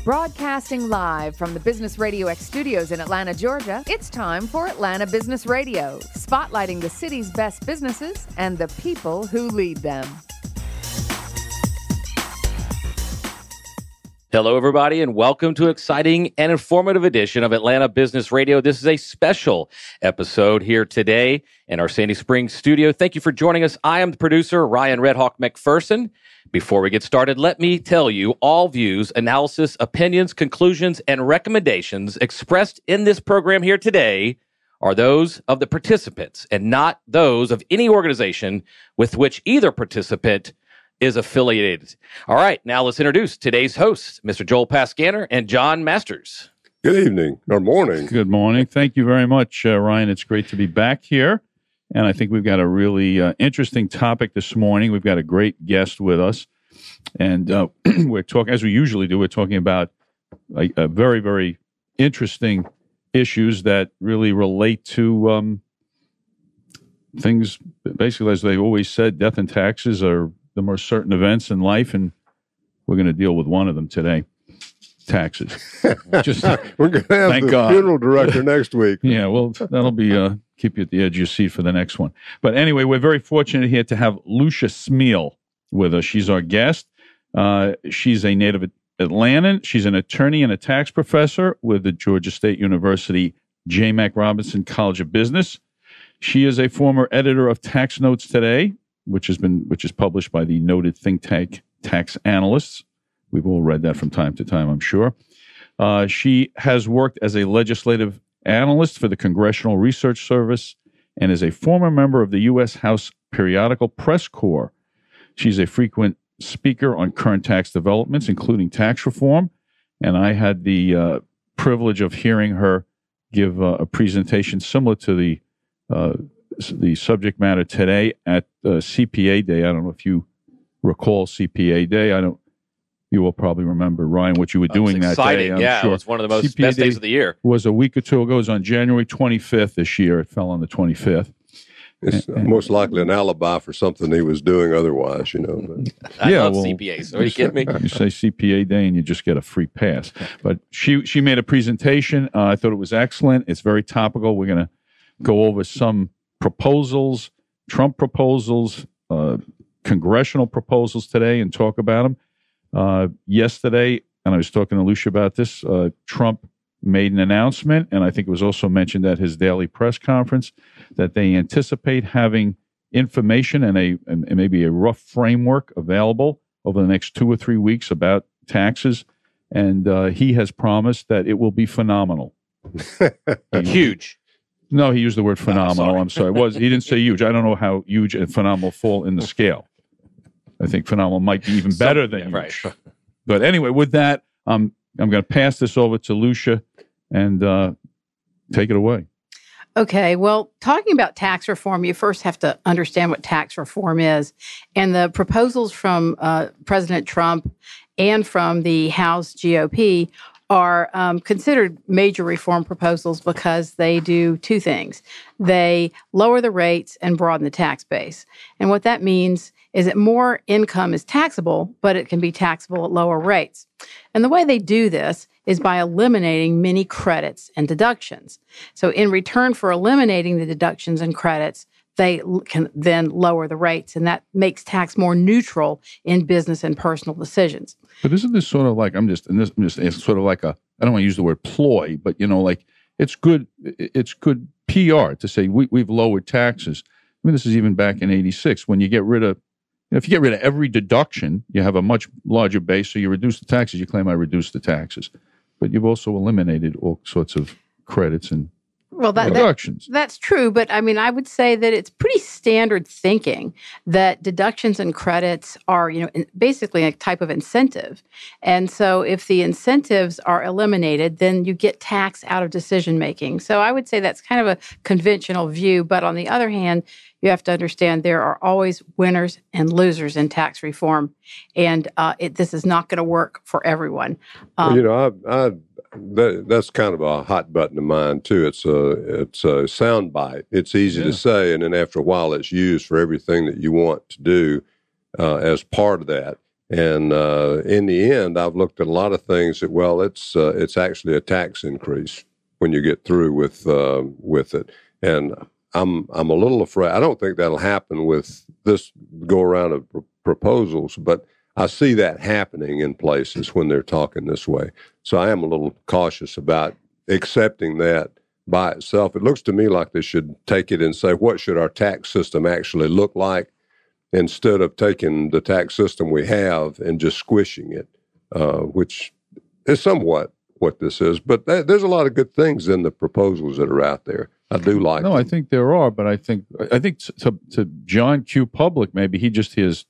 Broadcasting live from the Business Radio X studios in Atlanta, Georgia, it's time for Atlanta Business Radio, spotlighting the city's best businesses and the people who lead them. Hello, everybody, and welcome to an exciting and informative edition of Atlanta Business Radio. This is a special episode here today in our Sandy Springs studio. Thank you for joining us. I am the producer, Ryan Redhawk McPherson. Before we get started, let me tell you, all views, analysis, opinions, conclusions, and recommendations expressed in this program here today are those of the participants and not those of any organization with which either participant is affiliated. All right, now let's introduce today's hosts, Mr. Joel Pascaner and John Masters. Good evening or morning. Good morning. Thank you very much, Ryan. It's great to be back here. And I think we've got a really interesting topic this morning. We've got a great guest with us. And we're talking, as we usually do, we're talking about a very, very interesting issues that really relate to things, basically, as they've always said, death and taxes are the most certain events in life. And we're going to deal with one of them today. Taxes. Just we're going to have the funeral director next week. Yeah, well, that'll be keep you at the edge of your seat for the next one. But anyway, we're very fortunate here to have Lucia Smeal with us. She's our guest. She's a native Atlantan. She's an attorney and a tax professor with the Georgia State University J. Mac Robinson College of Business. She is a former editor of Tax Notes Today, which is published by the noted think tank Tax Analysts. We've all read that from time to time, I'm sure. She has worked as a legislative analyst for the Congressional Research Service and is a former member of the U.S. House Periodical Press Corps. She's a frequent speaker on current tax developments, including tax reform. And I had the privilege of hearing her give a presentation similar to the subject matter today at CPA Day. I don't know if you recall CPA Day. You will probably remember, Ryan, what you were doing that day. I'm sure. It was one of the most best days of the year. Was a week or two ago. It was on January 25th this year. It fell on the 25th. It's most likely an alibi for something he was doing otherwise, you know. But. I love CPA, so are you kidding me? You say CPA Day and you just get a free pass. But she made a presentation. I thought it was excellent. It's very topical. We're going to go over some proposals, Trump proposals, congressional proposals today and talk about them. Yesterday, and I was talking to Lucia about this, Trump made an announcement, and I think it was also mentioned at his daily press conference, that they anticipate having information and maybe a rough framework available over the next 2 or 3 weeks about taxes. And he has promised that it will be phenomenal. Huge. No, he used the word phenomenal. I'm sorry. He didn't say huge. I don't know how huge and phenomenal fall in the scale. I think phenomenal might be even better than huge. Right. But anyway, with that, I'm going to pass this over to Lucia and take it away. Okay. Well, talking about tax reform, you first have to understand what tax reform is. And the proposals from President Trump and from the House GOP are considered major reform proposals because they do two things. They lower the rates and broaden the tax base. And what that means is that more income is taxable, but it can be taxable at lower rates. And the way they do this is by eliminating many credits and deductions. So in return for eliminating the deductions and credits, they can then lower the rates, and that makes tax more neutral in business and personal decisions. But isn't this sort of like, it's sort of like I don't want to use the word ploy, but like it's good PR to say we've lowered taxes. I mean, this is even back in '86 when you get rid of, if you get rid of every deduction, you have a much larger base, so you reduce the taxes. You claim I reduced the taxes, but you've also eliminated all sorts of credits and deductions. That's true, but I mean, I would say that it's pretty standard thinking that deductions and credits are, basically a type of incentive. And so if the incentives are eliminated, then you get tax out of decision making. So I would say that's kind of a conventional view. But on the other hand, you have to understand there are always winners and losers in tax reform. And this is not going to work for everyone. That's kind of a hot button of mine too. It's a sound bite. It's easy to say, and then after a while, it's used for everything that you want to do as part of that. And in the end, I've looked at a lot of things that, well, it's actually a tax increase when you get through with it. And I'm a little afraid. I don't think that'll happen with this go around of proposals, but I see that happening in places when they're talking this way. So I am a little cautious about accepting that by itself. It looks to me like they should take it and say, what should our tax system actually look like, instead of taking the tax system we have and just squishing it, which is somewhat what this is. But there's a lot of good things in the proposals that are out there. I do like them. I think there are, but I think to John Q. Public, maybe he just hears,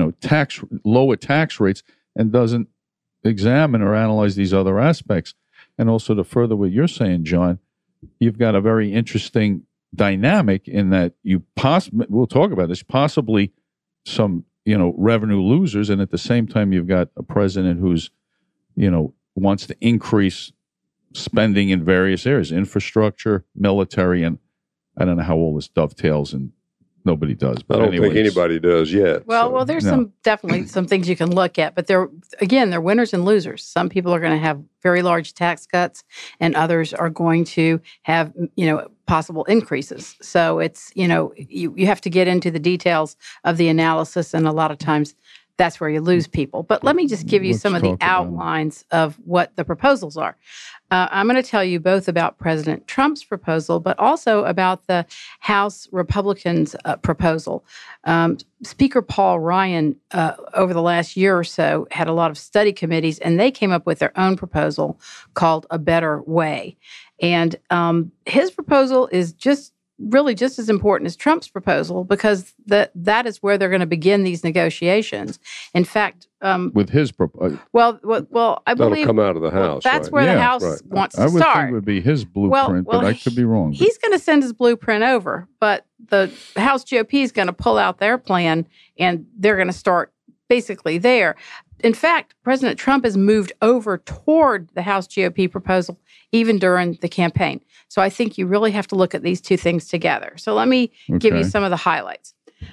lower tax rates and doesn't examine or analyze these other aspects. And also to further what you're saying, John, you've got a very interesting dynamic in that we'll talk about this, possibly some, revenue losers. And at the same time, you've got a president who's, wants to increase spending in various areas, infrastructure, military, and I don't know how all this dovetails, and nobody does. But I don't think anybody does yet. Well, there's definitely some things you can look at, but they're winners and losers. Some people are going to have very large tax cuts, and others are going to have, possible increases. So it's, you have to get into the details of the analysis, and a lot of times that's where you lose people. But let me just give you some of the outlines of what the proposals are. I'm going to tell you both about President Trump's proposal, but also about the House Republicans' proposal. Speaker Paul Ryan, over the last year or so, had a lot of study committees, and they came up with their own proposal called A Better Way. And his proposal is really just as important as Trump's proposal, because that is where they're going to begin these negotiations. In fact, with his proposal, well, I that'll believe come out of the House. That's where the House wants to I would start. think it would be his blueprint, but I could be wrong. He's going to send his blueprint over, but the House GOP is going to pull out their plan, and they're going to start basically there. In fact, President Trump has moved over toward the House GOP proposal even during the campaign. So I think you really have to look at these two things together. So let me give you some of the highlights.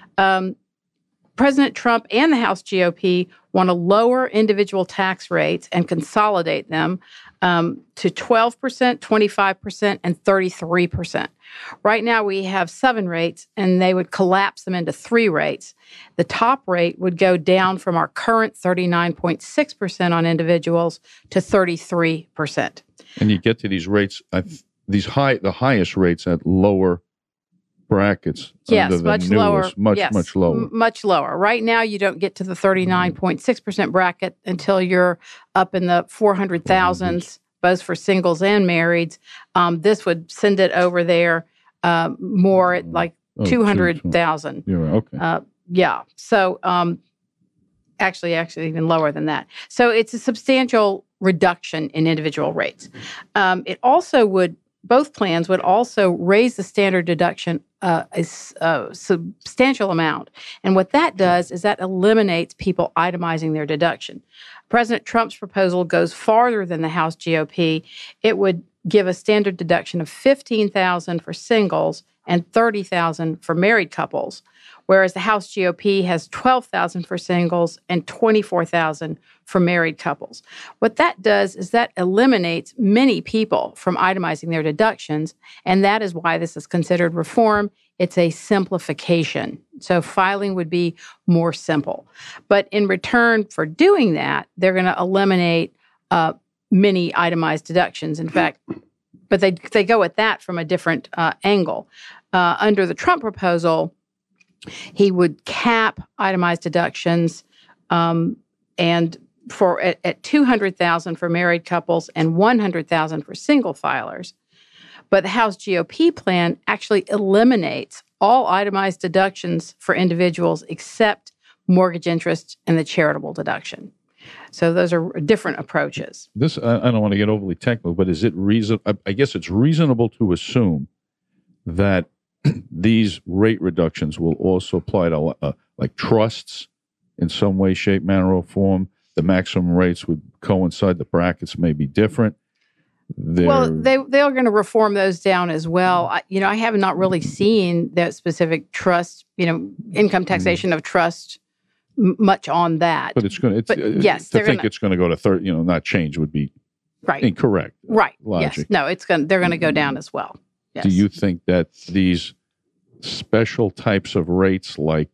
President Trump and the House GOP want to lower individual tax rates and consolidate them to 12%, 25%, and 33%. Right now we have 7 rates, and they would collapse them into 3 rates. The top rate would go down from our current 39.6% on individuals to 33%. And you get to these rates, the highest rates at lower brackets. Yes, much lower. Much lower. Much lower. Right now, you don't get to the 39.6% bracket until you're up in the 400,000s, both for singles and marrieds. This would send it over there more at like 200,000. Yeah, okay. Yeah. So actually even lower than that. So it's a substantial reduction in individual rates. It also both plans would also raise the standard deduction a substantial amount. And what that does is that eliminates people itemizing their deduction. President Trump's proposal goes farther than the House GOP. It would give a standard deduction of $15,000 for singles and $30,000 for married couples, whereas the House GOP has $12,000 for singles and $24,000 for married couples. What that does is that eliminates many people from itemizing their deductions, and that is why this is considered reform. It's a simplification. So filing would be more simple. But in return for doing that, they're going to eliminate many itemized deductions. In fact, but they go at that from a different angle. Under the Trump proposal, he would cap itemized deductions and for at $200,000 for married couples and $100,000 for single filers. But the House GOP plan actually eliminates all itemized deductions for individuals except mortgage interest and the charitable deduction. So those are different approaches. This I don't want to get overly technical, but is it I guess it's reasonable to assume that these rate reductions will also apply to like trusts in some way, shape, manner, or form. The maximum rates would coincide. The brackets may be different. Well, they're going to reform those down as well. I have not really seen that specific trust, income taxation of trust much on that. But it's going to. Yes, to think it's going to go to 30. Not change would be incorrect. Right. Logic. Yes. No, they're going to go down as well. Yes. Do you think that these special types of rates, like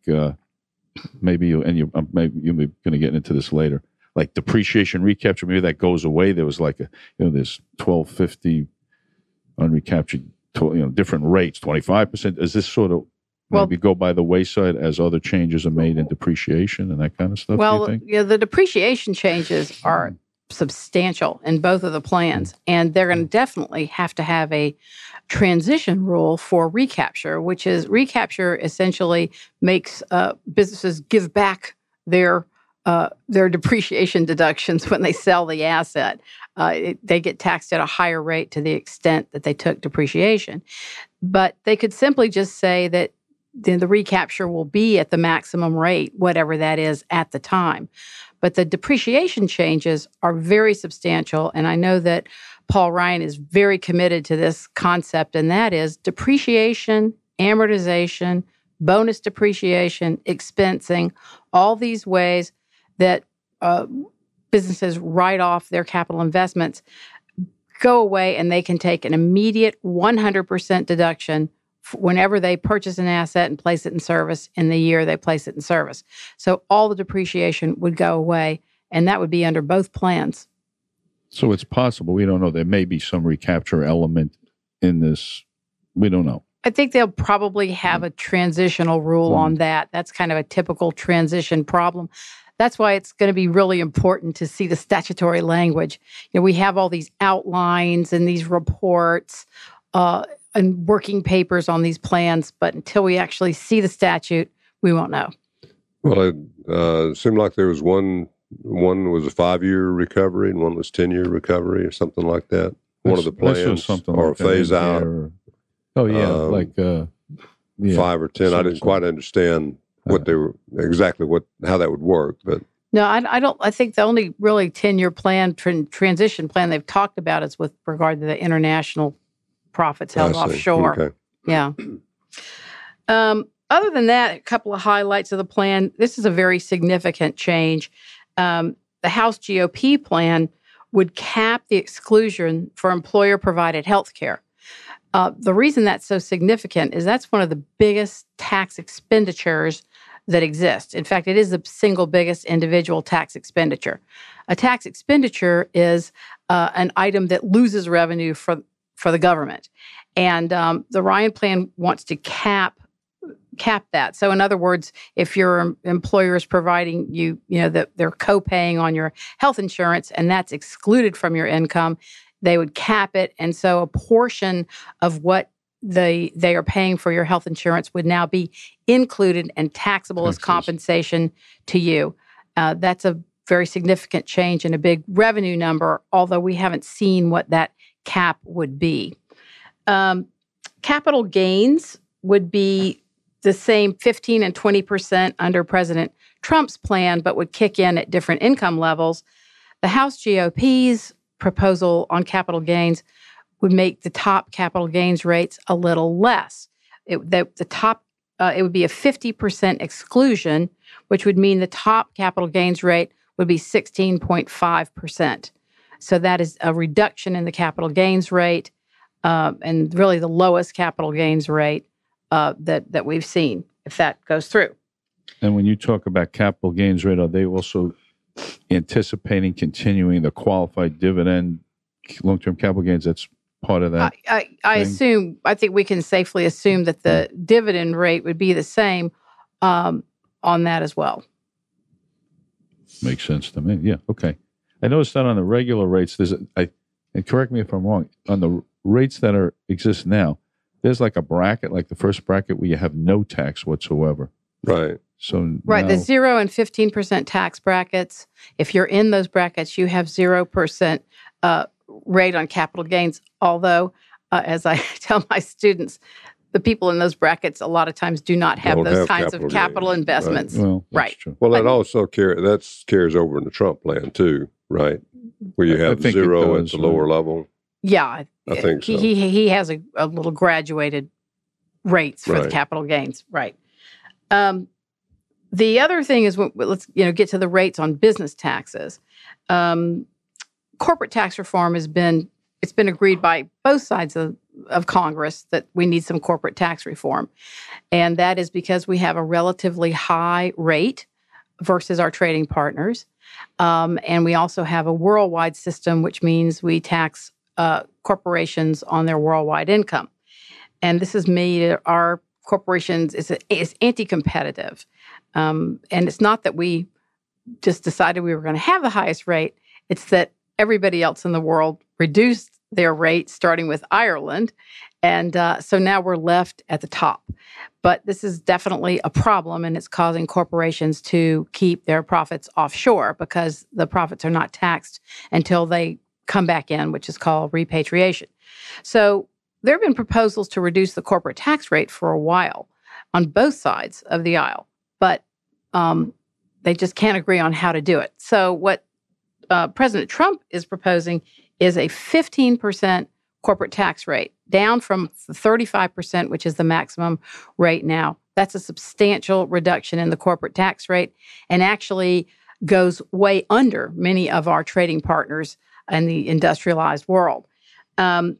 maybe you're going to get into this later, like depreciation recapture, maybe that goes away? There was like there's $12.50 unrecaptured, different rates, 25%. Is this sort of maybe go by the wayside as other changes are made in depreciation and that kind of stuff? Well, do you think? the depreciation changes are substantial in both of the plans, and they're going to definitely have to have a transition rule for recapture, which is recapture essentially makes businesses give back their depreciation deductions when they sell the asset. They get taxed at a higher rate to the extent that they took depreciation. But they could simply just say that the recapture will be at the maximum rate, whatever that is at the time. But the depreciation changes are very substantial, and I know that Paul Ryan is very committed to this concept, and that is depreciation, amortization, bonus depreciation, expensing, all these ways that businesses write off their capital investments go away, and they can take an immediate 100% deduction whenever they purchase an asset and place it in service in the year they place it in service. So all the depreciation would go away, and that would be under both plans. So it's possible. We don't know. There may be some recapture element in this. We don't know. I think they'll probably have a transitional rule on that. That's kind of a typical transition problem. That's why it's going to be really important to see the statutory language. We have all these outlines and these reports and working papers on these plans, but until we actually see the statute, we won't know. Well, it seemed like there was one was a 5-year recovery and one was 10-year recovery or something like that. One of the plans, or a phase out. Like 5 or 10. I didn't quite understand what they were exactly how that would work, but. No, I don't. I think the only really 10-year plan, transition plan they've talked about is with regard to the international profits held offshore. Okay. Yeah. Other than that, a couple of highlights of the plan. This is a very significant change. The House GOP plan would cap the exclusion for employer-provided health care. The reason that's so significant is that's one of the biggest tax expenditures that exist. In fact, it is the single biggest individual tax expenditure. A tax expenditure is an item that loses revenue for the government. And the Ryan plan wants to cap that. So in other words, if your employer is providing that they're co-paying on your health insurance and that's excluded from your income, they would cap it. And so a portion of what they are paying for your health insurance would now be included and taxable as compensation to you. That's a very significant change and a big revenue number, although we haven't seen what that cap would be. Capital gains would be the same 15 and 20% under President Trump's plan, but would kick in at different income levels. The House GOP's proposal on capital gains would make the top capital gains rates a little less. It would be a 50% exclusion, which would mean the top capital gains rate would be 16.5%. So that is a reduction in the capital gains rate, and really the lowest capital gains rate that we've seen, if that goes through. And when you talk about capital gains rate, are they also anticipating continuing the qualified dividend long-term capital gains? That's part of that. I think we can safely assume that the dividend rate would be the same on that as well. Makes sense to me. Yeah. Okay. I noticed that on the regular rates, and correct me if I'm wrong, on the rates that exist now, there's like a bracket, like the first bracket where you have no tax whatsoever. Right. So right, the 0 and 15% tax brackets. If you're in those brackets, you have 0% rate on capital gains. Although, as I tell my students, the people in those brackets a lot of times do not have those kinds of capital investments. Right. Well, right. True. Well, that also carries over in the Trump plan too, right? Where you have 0 at the lower level. Yeah, I think so. He has a little graduated rates for the capital gains, right? The other thing is, let's get to the rates on business taxes. Corporate tax reform it's been agreed by both sides of Congress that we need some corporate tax reform. And that is because we have a relatively high rate versus our trading partners. And we also have a worldwide system, which means we tax corporations on their worldwide income. And this has made our corporations is anti-competitive. And it's not that we just decided we were going to have the highest rate. It's that everybody else in the world reduced their rate, starting with Ireland. And so now we're left at the top. But this is definitely a problem, and it's causing corporations to keep their profits offshore because the profits are not taxed until they come back in, which is called repatriation. So there have been proposals to reduce the corporate tax rate for a while on both sides of the aisle, but they just can't agree on how to do it. So what President Trump is proposing is a 15% corporate tax rate, down from 35%, which is the maximum rate now. That's a substantial reduction in the corporate tax rate and actually goes way under many of our trading partners in the industrialized world. House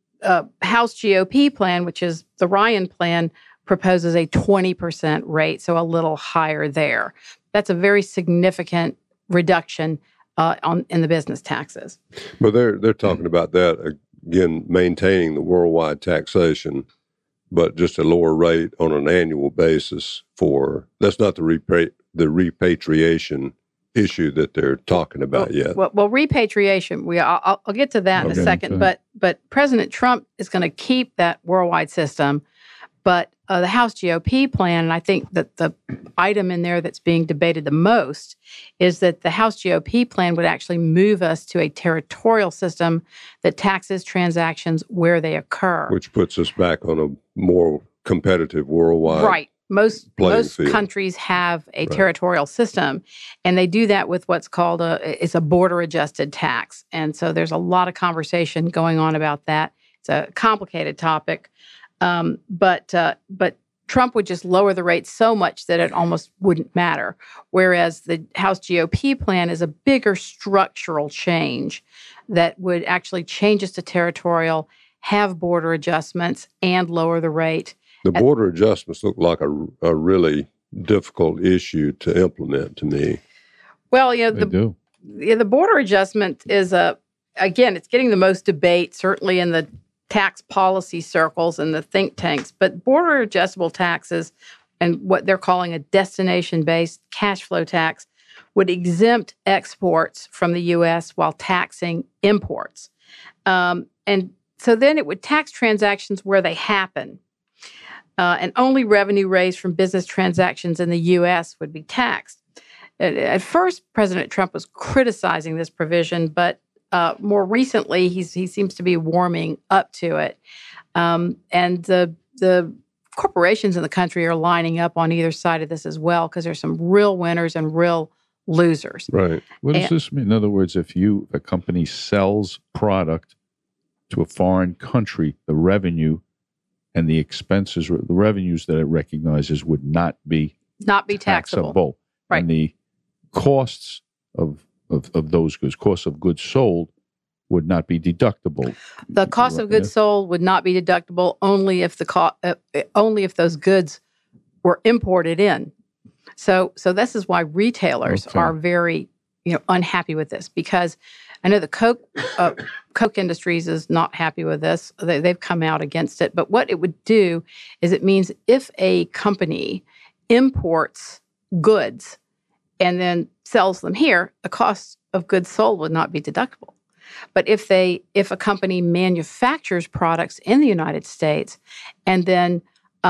GOP plan, which is the Ryan plan, proposes a 20% rate, so a little higher there. That's a very significant reduction in the business taxes. But they're talking about that, again, maintaining the worldwide taxation, but just a lower rate on an annual basis that's not the repatriation issue that they're talking about yet. Well, repatriation, I'll get to that in a second, but President Trump is going to keep that worldwide system, but the House GOP plan, and I think that the item in there that's being debated the most is that the House GOP plan would actually move us to a territorial system that taxes transactions where they occur. Which puts us back on a more competitive worldwide. Right. Most countries have a territorial system, and they do that with what's called it's a border-adjusted tax. And so there's a lot of conversation going on about that. It's a complicated topic. But Trump would just lower the rate so much that it almost wouldn't matter. Whereas the House GOP plan is a bigger structural change that would actually change us to territorial, have border adjustments, and lower the rate. The border adjustments look like a really difficult issue to implement to me. Well, the border adjustment is it's getting the most debate, certainly in the tax policy circles and the think tanks, but border adjustable taxes and what they're calling a destination-based cash flow tax would exempt exports from the U.S. while taxing imports. And so then it would tax transactions where they happen. And only revenue raised from business transactions in the U.S. would be taxed. At first, President Trump was criticizing this provision, but more recently, he seems to be warming up to it. And the corporations in the country are lining up on either side of this as well, because there's some real winners and real losers. Right. What does this mean? In other words, if a company sells product to a foreign country, the revenue and the expenses, the revenues that it recognizes would not be taxable. Right. And the costs of those goods, cost of goods sold, would not be deductible. The cost of goods sold would not be deductible only if only if those goods were imported in. So this is why retailers are very unhappy with this, because I know the Coke Industries is not happy with this. They've come out against it. But what it would do is it means if a company imports goods and then sells them here, the cost of goods sold would not be deductible. But if a company manufactures products in the United States and then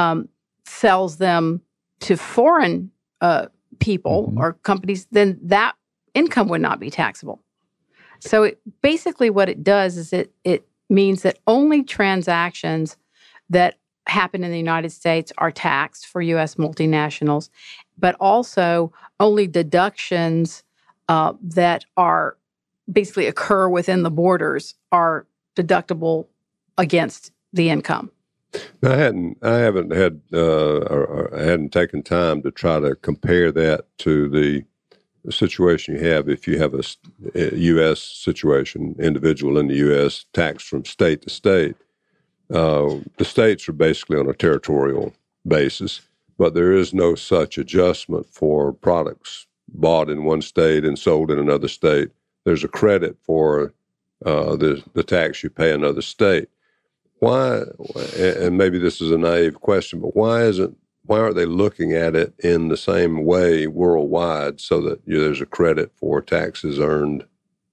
sells them to foreign people or companies, then that income would not be taxable. So basically what it does is it means that only transactions that happen in the United States are taxed for U.S. multinationals, but also only deductions that are basically occur within the borders are deductible against the income. I haven't had, or I hadn't taken time to try to compare that to the situation you have if you have a U.S. situation, individual in the U.S. taxed from state to state. The states are basically on a territorial basis, but there is no such adjustment for products bought in one state and sold in another state. There's a credit for the tax you pay in another state. Why, and maybe this is a naive question, but why aren't they looking at it in the same way worldwide so that there's a credit for taxes earned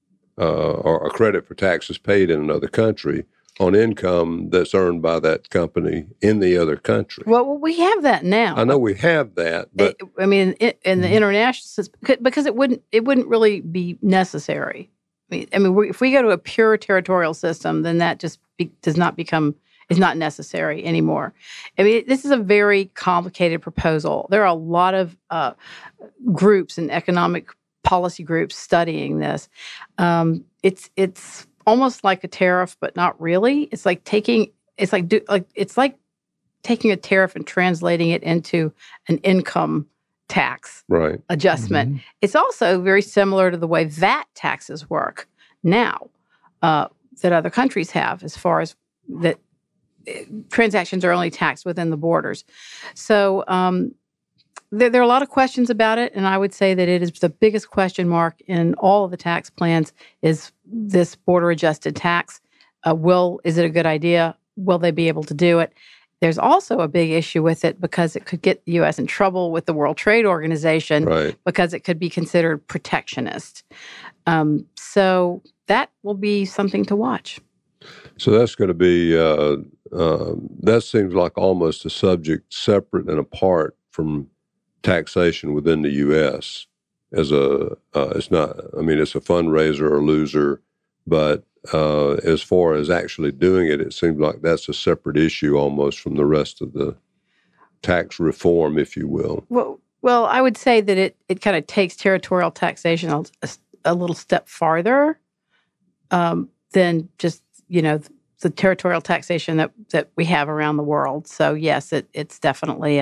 or a credit for taxes paid in another country on income that's earned by that company in the other country? Well, we have that now. I know we have that, but in the international system, because it wouldn't really be necessary. If we go to a pure territorial system, then that just is not necessary anymore. This is a very complicated proposal. There are a lot of groups and economic policy groups studying this. It's almost like a tariff, but not really. It's like taking taking a tariff and translating it into an income tax adjustment. Mm-hmm. It's also very similar to the way VAT taxes work now that other countries have, as far as that transactions are only taxed within the borders. So there are a lot of questions about it, and I would say that it is the biggest question mark in all of the tax plans is this border-adjusted tax. Is it a good idea? Will they be able to do it? There's also a big issue with it because it could get the U.S. in trouble with the World Trade Organization because it could be considered protectionist. So that will be something to watch. So that's going to be, that seems like almost a subject separate and apart from taxation within the U.S. It's not, it's a fundraiser or loser, but as far as actually doing it, it seems like that's a separate issue almost from the rest of the tax reform, if you will. Well, I would say that it kind of takes territorial taxation a little step farther than just, the territorial taxation that we have around the world. So yes, it's definitely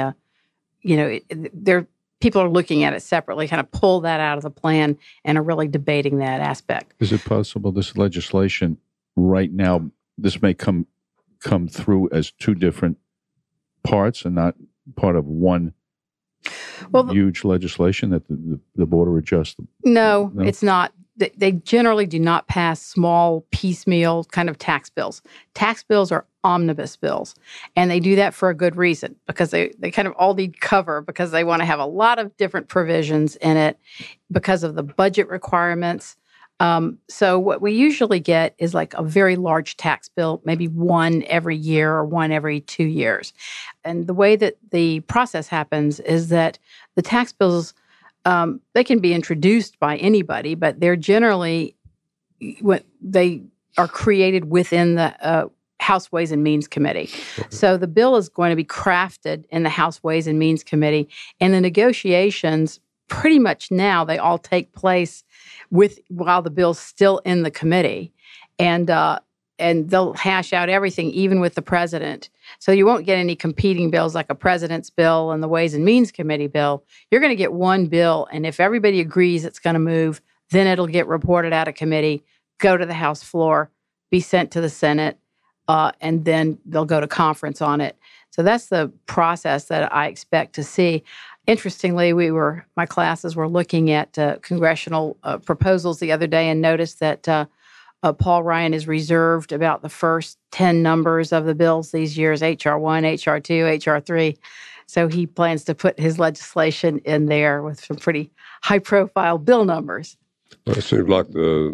people are looking at it separately, kind of pull that out of the plan and are really debating that aspect. Is it possible this legislation right now, this may come through as two different parts and not part of one huge legislation that the border adjusts? No, it's not. They generally do not pass small, piecemeal kind of tax bills. Tax bills are omnibus bills, and they do that for a good reason because they kind of all need cover because they want to have a lot of different provisions in it because of the budget requirements. So what we usually get is like a very large tax bill, maybe one every year or one every 2 years. And the way that the process happens is that the tax bills, they can be introduced by anybody, but they're generally, they are created within the House Ways and Means Committee. So the bill is going to be crafted in the House Ways and Means Committee, and the negotiations pretty much now, they all take place while the bill's still in the committee, and they'll hash out everything, even with the president. So you won't get any competing bills like a president's bill and the Ways and Means Committee bill. You're going to get one bill, and if everybody agrees it's going to move, then it'll get reported out of committee, go to the House floor, be sent to the Senate, and then they'll go to conference on it. So that's the process that I expect to see. Interestingly, my classes were looking at congressional proposals the other day and noticed that Paul Ryan is reserved about the first 10 numbers of the bills these years, H.R. 1, H.R. 2, H.R. 3. So he plans to put his legislation in there with some pretty high-profile bill numbers. Well, it seems like the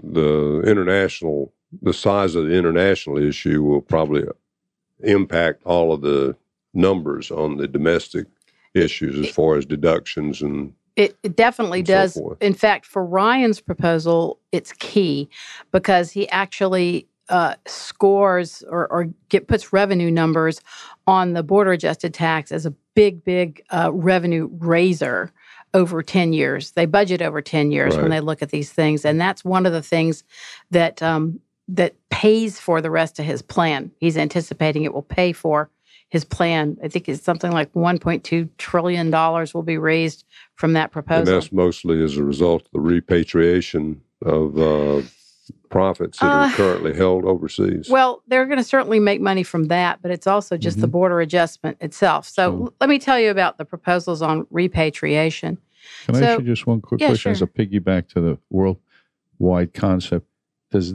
size of the international issue will probably impact all of the numbers on the domestic issues as far as deductions and it definitely does. So in fact, for Ryan's proposal, it's key because he actually scores or puts revenue numbers on the border adjusted tax as a big revenue raiser over 10 years. They budget over 10 years when they look at these things, and that's one of the things that pays for the rest of his plan. He's anticipating it will pay for his plan. I think it's something like $1.2 trillion will be raised from that proposal. And that's mostly as a result of the repatriation of profits that are currently held overseas. Well, they're going to certainly make money from that, but it's also just the border adjustment itself. So let me tell you about the proposals on repatriation. Can I ask you just one quick question as a piggyback to the worldwide concept? Does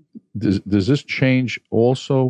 this change also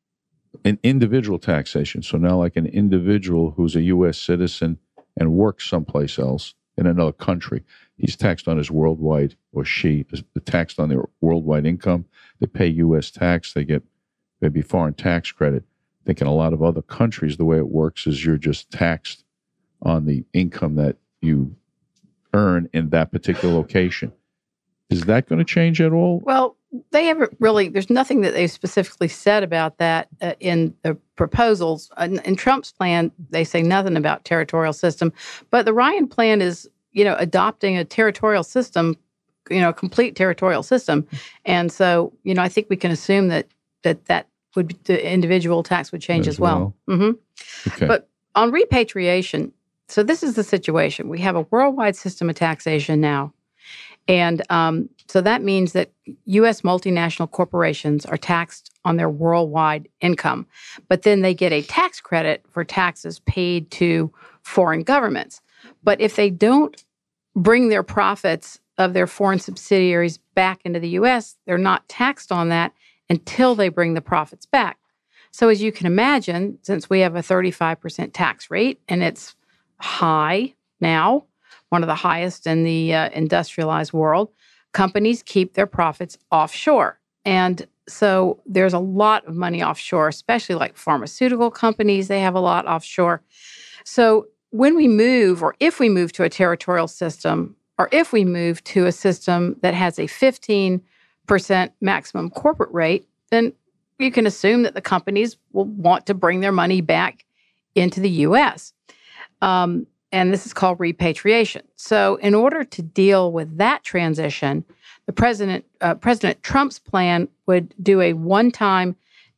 an individual taxation? So now like an individual who's a U.S. citizen and works someplace else in another country, he's taxed on his worldwide, or she is taxed on their worldwide income. They pay U.S. tax. They get maybe foreign tax credit. I think in a lot of other countries, the way it works is you're just taxed on the income that you earn in that particular location. Is that going to change at all? Well, they haven't really, there's nothing that they've specifically said about that in the proposals. In Trump's plan, they say nothing about territorial system. But the Ryan plan is, adopting a territorial system, a complete territorial system. And so, I think we can assume that would be, the individual tax would change as well. Mm-hmm. Okay. But on repatriation, so this is the situation. We have a worldwide system of taxation now. And so that means that U.S. multinational corporations are taxed on their worldwide income, but then they get a tax credit for taxes paid to foreign governments. But if they don't bring their profits of their foreign subsidiaries back into the U.S., they're not taxed on that until they bring the profits back. So as you can imagine, since we have a 35% tax rate, and it's high now, one of the highest in the industrialized world, companies keep their profits offshore. And so there's a lot of money offshore, especially like pharmaceutical companies, they have a lot offshore. So when we move, or if we move to a territorial system, or if we move to a system that has a 15% maximum corporate rate, then you can assume that the companies will want to bring their money back into the U.S. And this is called repatriation. So in order to deal with that transition, the President Trump's plan would do a one-time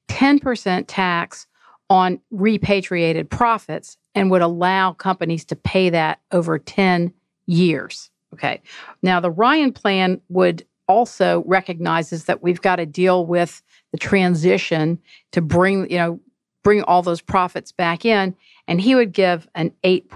10% tax on repatriated profits and would allow companies to pay that over 10 years. Okay. Now, the Ryan plan would also recognizes that we've got to deal with the transition to bring all those profits back in. And he would give an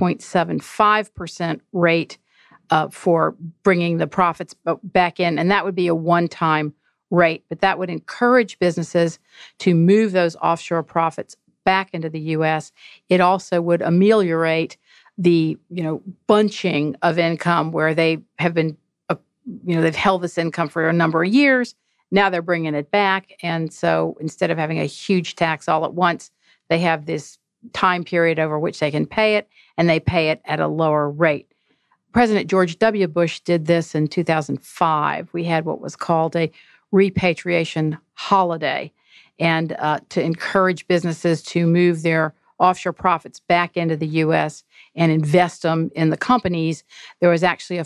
8.75% rate for bringing the profits back in. And that would be a one-time rate. But that would encourage businesses to move those offshore profits back into the U.S. It also would ameliorate the, bunching of income where they have been, they've held this income for a number of years. Now they're bringing it back. And so instead of having a huge tax all at once, they have this time period over which they can pay it, and they pay it at a lower rate. President George W. Bush did this in 2005. We had what was called a repatriation holiday, and to encourage businesses to move their offshore profits back into the U.S. and invest them in the companies, there was actually a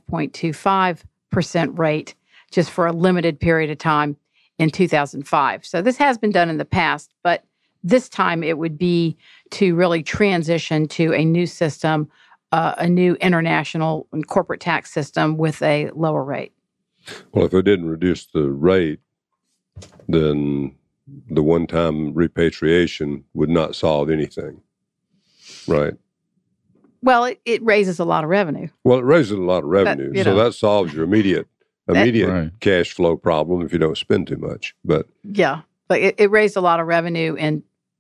5.25% rate just for a limited period of time in 2005. So this has been done in the past, but this time it would be to really transition to a new system, a new international and corporate tax system with a lower rate. Well, if it didn't reduce the rate, then the one-time repatriation would not solve anything, right? Well, it raises a lot of revenue. Well, it raises a lot of revenue, that solves your immediate right. cash flow problem if you don't spend too much. But yeah, but it raised a lot of revenue in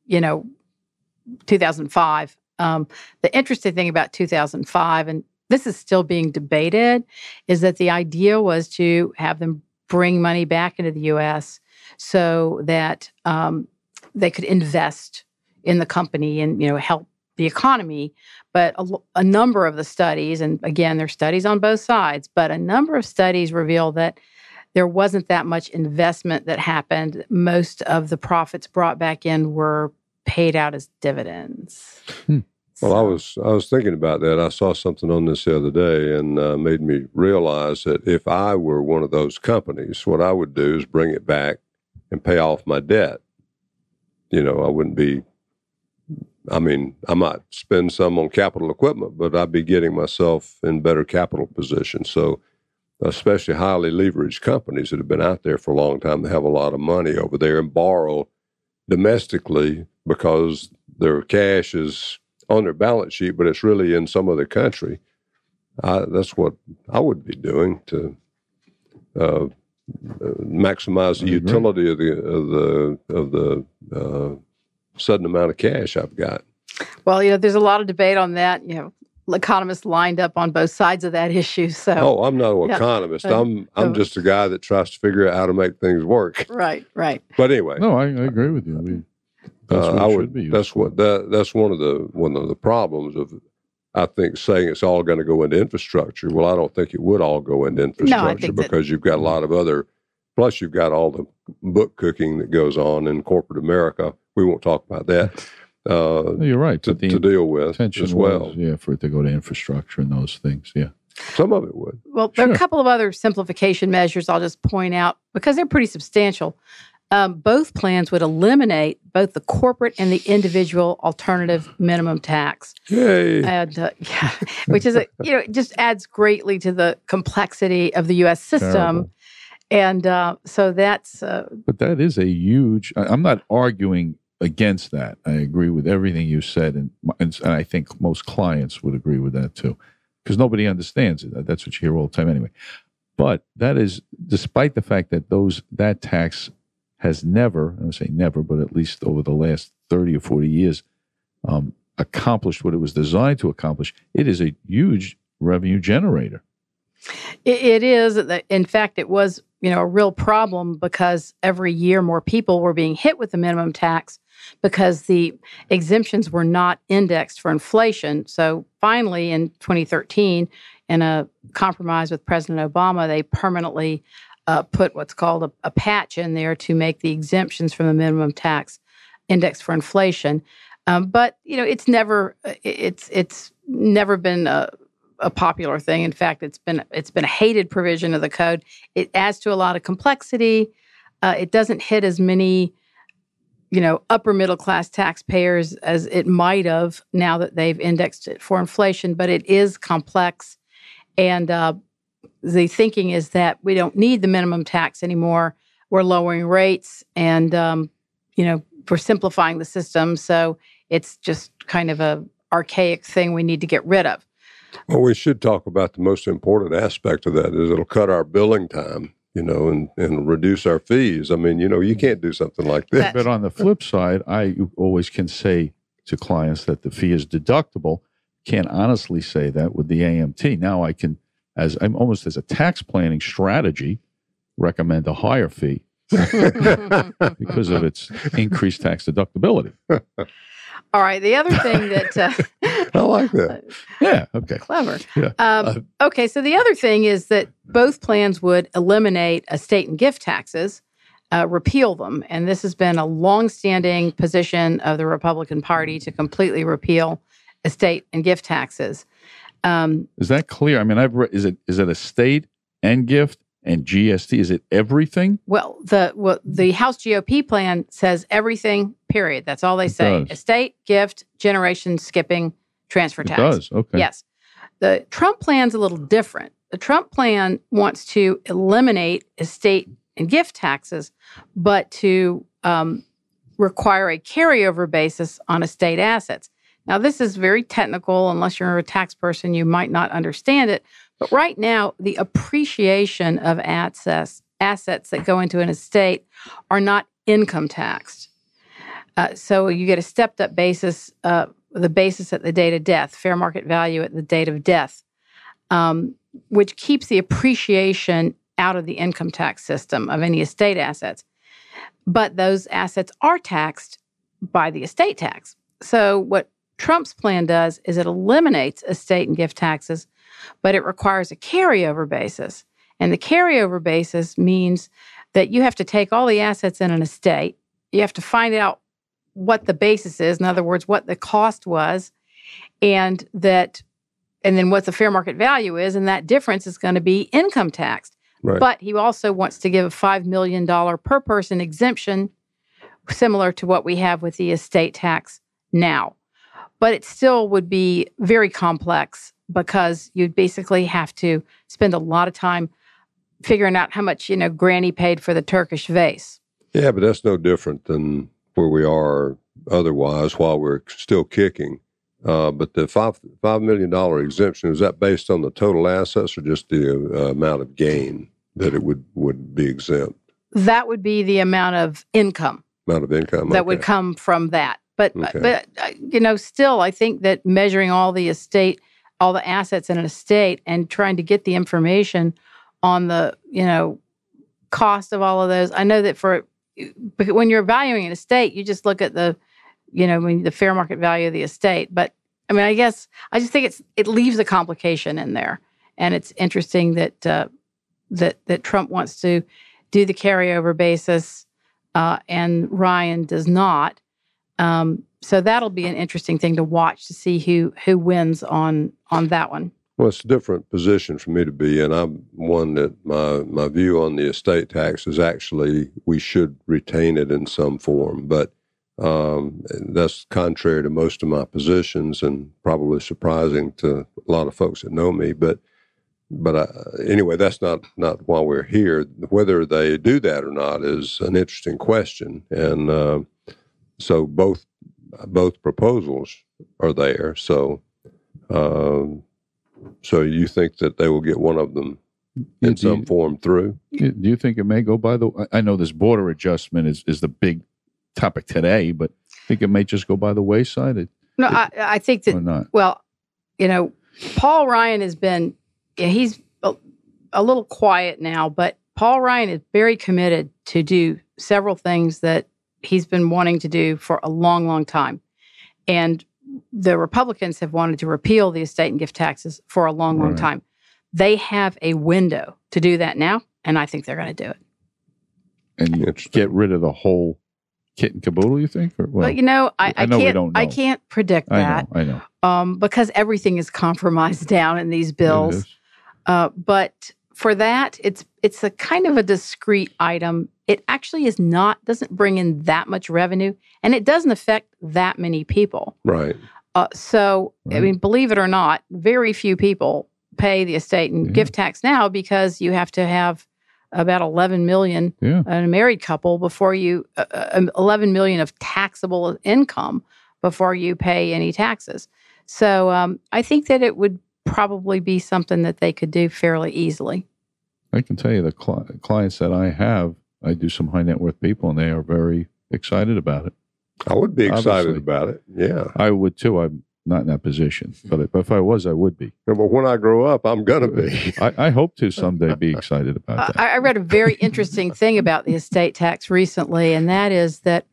2005. The interesting thing about 2005, and this is still being debated, is that the idea was to have them bring money back into the U.S. so that they could invest in the company and help the economy. But a number of the studies, and again, there's studies on both sides, but a number of studies reveal that there wasn't that much investment that happened. Most of the profits brought back in were paid out as dividends. Well, I was thinking about that. I saw something on this the other day and made me realize that if I were one of those companies, what I would do is bring it back and pay off my debt. I wouldn't be I mean, I might spend some on capital equipment, but I'd be getting myself in better capital position. So, especially highly leveraged companies that have been out there for a long time, they have a lot of money over there and borrow domestically because their cash is on their balance sheet, but it's really in some other country. That's what I would be doing to maximize the utility of the sudden amount of cash I've got. Well, there's a lot of debate on that. Economists lined up on both sides of that issue. So, I'm not an economist. I'm just a guy that tries to figure out how to make things work. Right. But anyway, no, I agree with you. That's what it should be. That's one of the problems of, I think, saying it's all going to go into infrastructure. Well, I don't think it would all go into infrastructure because you've got a lot of other. Plus, you've got all the book cooking that goes on in corporate America. We won't talk about that. You're right. To deal with as well. For it to go to infrastructure and those things. Yeah. Some of it would. Well, there are a couple of other simplification measures I'll just point out because they're pretty substantial. Both plans would eliminate both the corporate and the individual alternative minimum tax. Yay! And, which is it just adds greatly to the complexity of the U.S. system. Terrible. And so that's. But that is a huge. I'm not arguing against that. I agree with everything you said, and I think most clients would agree with that too, because nobody understands it. That's what you hear all the time anyway. But that is despite the fact that that tax has never, I don't say never, but at least over the last 30 or 40 years, accomplished what it was designed to accomplish. It is a huge revenue generator. It is. In fact, it was, a real problem because every year more people were being hit with the minimum tax because the exemptions were not indexed for inflation. So finally, in 2013, in a compromise with President Obama, they permanently put what's called a patch in there to make the exemptions from the minimum tax indexed for inflation. But it's never been a popular thing. In fact, it's been a hated provision of the code. It adds to a lot of complexity. It doesn't hit as many, upper middle class taxpayers as it might have now that they've indexed it for inflation. But it is complex, and the thinking is that we don't need the minimum tax anymore. We're lowering rates, and we're simplifying the system. So it's just kind of a archaic thing we need to get rid of. Well, we should talk about the most important aspect of that is it'll cut our billing time, and reduce our fees. I mean, you can't do something like that. But on the flip side, I always can say to clients that the fee is deductible. Can't honestly say that with the AMT. Now I can, as a tax planning strategy, recommend a higher fee because of its increased tax deductibility. All right. The other thing that I like that. Yeah. Okay. Clever. Yeah. Okay. So the other thing is that both plans would eliminate estate and gift taxes, repeal them, and this has been a longstanding position of the Republican Party to completely repeal estate and gift taxes. Is that clear? I mean, I've read. Is it estate and gift and GST? Is it everything? Well, the House GOP plan says everything, period. That's all they say. Estate, gift, generation skipping, transfer tax. It does, okay. Yes. The Trump plan's a little different. The Trump plan wants to eliminate estate and gift taxes, but to require a carryover basis on estate assets. Now, this is very technical. Unless you're a tax person, you might not understand it. But right now, the appreciation of assets that go into an estate are not income taxed. So you get a stepped-up basis, the basis at the date of death, fair market value at the date of death, which keeps the appreciation out of the income tax system of any estate assets. But those assets are taxed by the estate tax. So what Trump's plan does is it eliminates estate and gift taxes, but it requires a carryover basis. And the carryover basis means that you have to take all the assets in an estate. You have to find out what the basis is, in other words, what the cost was, and then what the fair market value is, and that difference is going to be income taxed. Right. But he also wants to give a $5 million per person exemption, similar to what we have with the estate tax now. but it still would be very complex because you'd basically have to spend a lot of time figuring out how much, Granny paid for the Turkish vase. Yeah, but that's no different than where we are otherwise while we're still kicking. But the $5 million exemption, is that based on the total assets or just the amount of gain that it would be exempt? That would be the amount of income. That would come from that. But still, I think that measuring all the assets in an estate and trying to get the information on the, cost of all of those. I know that when you're valuing an estate, you just look at the fair market value of the estate. But I mean, I just think it leaves a complication in there. And it's interesting that that Trump wants to do the carryover basis and Ryan does not. So that'll be an interesting thing to watch to see who wins on that one. Well, it's a different position for me to be in. I'm one that my view on the estate tax is actually we should retain it in some form, but that's contrary to most of my positions and probably surprising to a lot of folks that know me. But anyway, that's not why we're here. Whether they do that or not is an interesting question, and so both proposals are there. So you think that they will get one of them in some form through? Do you think it may go by I know this border adjustment is the big topic today, but I think it may just go by the wayside? I think that, or not? Well, Paul Ryan has been, he's a little quiet now, but Paul Ryan is very committed to do several things that he's been wanting to do for a long, long time. And the Republicans have wanted to repeal the estate and gift taxes for a long, long time. They have a window to do that now, and I think they're going to do it. And you get rid of the whole kit and caboodle, you think? Or, well, I know we don't know. I can't predict that. I know. Because everything is compromised down in these bills. But for that, it's a kind of a discrete item. It actually doesn't bring in that much revenue, and it doesn't affect that many people. Right. I mean, believe it or not, very few people pay the estate and gift tax now because you have to have about 11 million in a married couple before 11 million of taxable income before you pay any taxes. So I think that it would probably be something that they could do fairly easily. I can tell you the clients that I have, I do some high net worth people, and they are very excited about it. I would be excited Obviously. about it. Yeah. I would too. I'm not in that position, but if I was, I would be. But when I grow up, I'm going to be. I hope to someday be excited about that. I read a very interesting thing about the estate tax recently, and that is that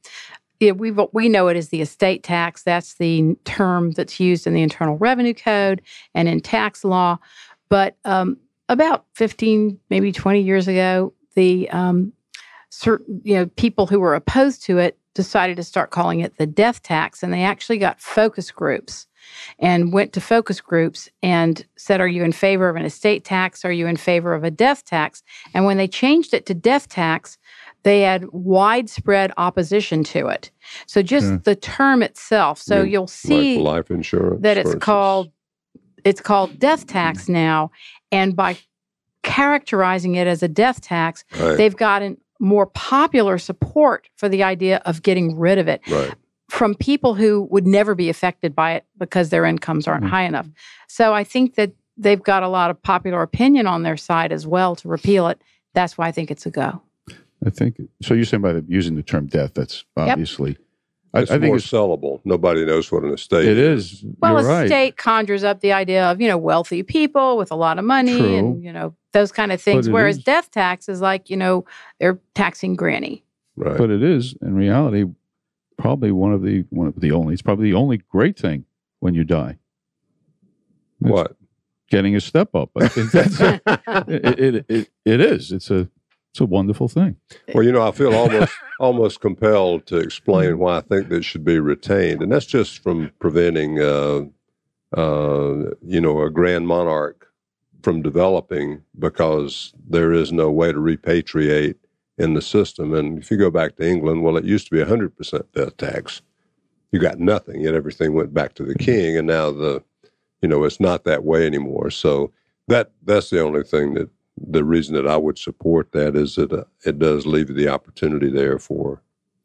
we know it as the estate tax. That's the term that's used in the Internal Revenue Code and in tax law. But about 15, maybe 20 years ago, the certain people who were opposed to it decided to start calling it the death tax, and they actually got focus groups and went to focus groups and said, are you in favor of an estate tax? Are you in favor of a death tax? And when they changed it to death tax, they had widespread opposition to it. So just the term itself. So you'll see like life insurance that it's called death tax now, and by characterizing it as a death tax, they've gotten more popular support for the idea of getting rid of it from people who would never be affected by it because their incomes aren't high enough. So I think that they've got a lot of popular opinion on their side as well to repeal it. That's why I think it's a go. I think so. You're saying by using the term death, that's obviously. It's I think more it's sellable. Nobody knows what an estate It is. Well, You're right. estate conjures up the idea of, wealthy people with a lot of money True. and, those kind of things. But it Whereas is- death tax is like, they're taxing Granny. Right. But it is, in reality, probably one of the only. It's probably the only great thing when you die. It's What? getting a step up. I think that's it is. It's a wonderful thing. Well, I feel almost compelled to explain why I think that should be retained, and that's just from preventing, a grand monarch from developing because there is no way to repatriate in the system. And if you go back to England, well, it used to be 100% death tax, you got nothing. Yet everything went back to the king, and now it's not that way anymore. So that's the only thing the reason that I would support that is that it does leave the opportunity there for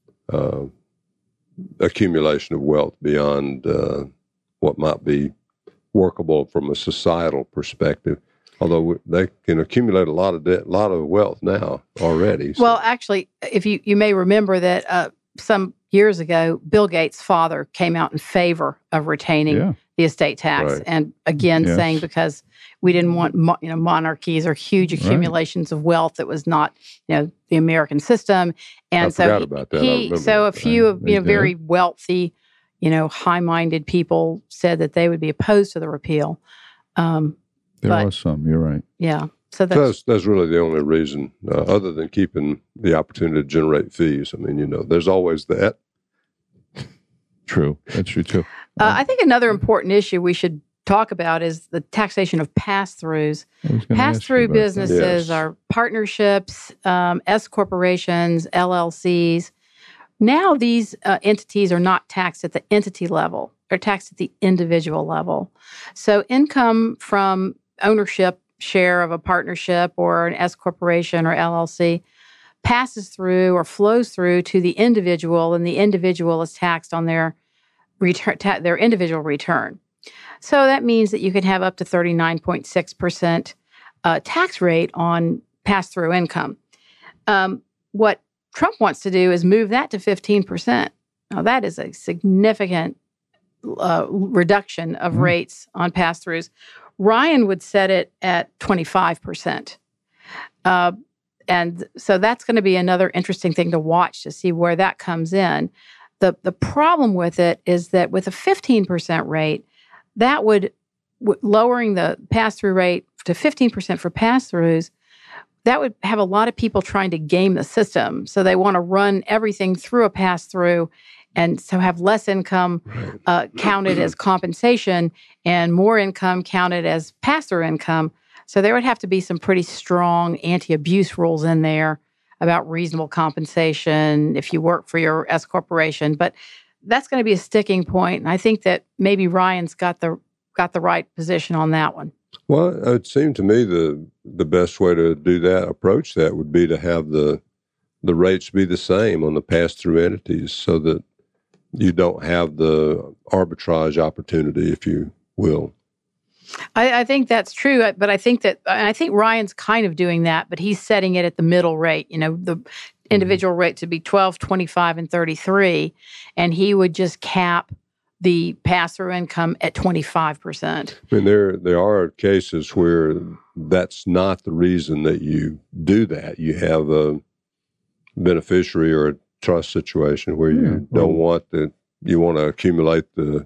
accumulation of wealth beyond what might be workable from a societal perspective. Although they can accumulate a lot of debt, a lot of wealth now already. So. Well, actually, if you may remember that some years ago, Bill Gates' father came out in favor of retaining the estate tax, Right. and again saying because we didn't want monarchies or huge accumulations of wealth that was not the American system, and I forgot about that. I remember so a that. few of They did. very wealthy, high-minded people said that they would be opposed to the repeal. There but- are some. You're right. Yeah, so that's That's really the only reason, other than keeping the opportunity to generate fees. I mean, there's always that. True. That's true too. I think another important issue we should talk about is the taxation of pass-throughs. I was gonna ask you Pass-through about that. businesses Yes. are partnerships, S corporations, LLCs. Now these entities are not taxed at the entity level; they're taxed at the individual level. So income from ownership share of a partnership or an S corporation or LLC passes through or flows through to the individual, and the individual is taxed on their return, their individual return. So that means that you can have up to 39.6% tax rate on pass-through income. What Trump wants to do is move that to 15%. Now, that is a significant reduction of rates on pass-throughs. Ryan would set it at 25%. And so that's going to be another interesting thing to watch to see where that comes in. The problem with it is that with a 15% rate, that would, lowering the pass-through rate to 15% for pass-throughs, that would have a lot of people trying to game the system. So they want to run everything through a pass-through and so have less income counted as compensation and more income counted as pass-through income. So there would have to be some pretty strong anti-abuse rules in there about reasonable compensation if you work for your S corporation. But that's going to be a sticking point. And I think that maybe Ryan's got the right position on that one. Well, it would seem to me the best way to do that, approach that, would be to have the rates be the same on the pass-through entities so that you don't have the arbitrage opportunity, if you will. I think that's true, but I think Ryan's kind of doing that, but he's setting it at the middle rate, the individual rate to be 12, 25, and 33, and he would just cap the pass-through income at 25%. I mean, there are cases where that's not the reason that you do that. You have a beneficiary or a trust situation where you don't want you want to accumulate the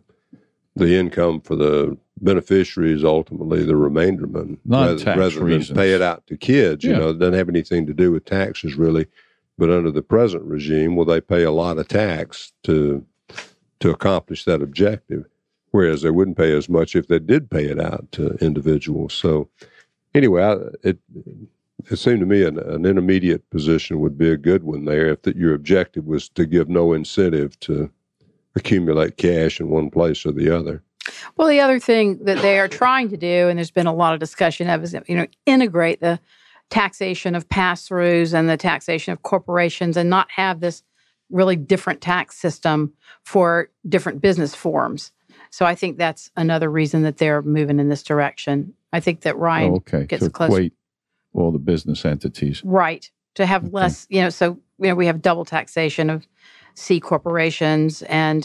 income for the beneficiaries, ultimately the remainderman, rather reasons. than pay it out to kids. It doesn't have anything to do with taxes really. But under the present regime, well, they pay a lot of tax to accomplish that objective, whereas they wouldn't pay as much if they did pay it out to individuals. So anyway, it seemed to me an intermediate position would be a good one there if your objective was to give no incentive to accumulate cash in one place or the other. Well, the other thing that they are trying to do, and there's been a lot of discussion of, is integrate the taxation of pass-throughs and the taxation of corporations and not have this really different tax system for different business forms. So I think that's another reason that they're moving in this direction. I think that Ryan gets to closer. equate all the business entities. Right. To have less, so we have double taxation of C corporations and,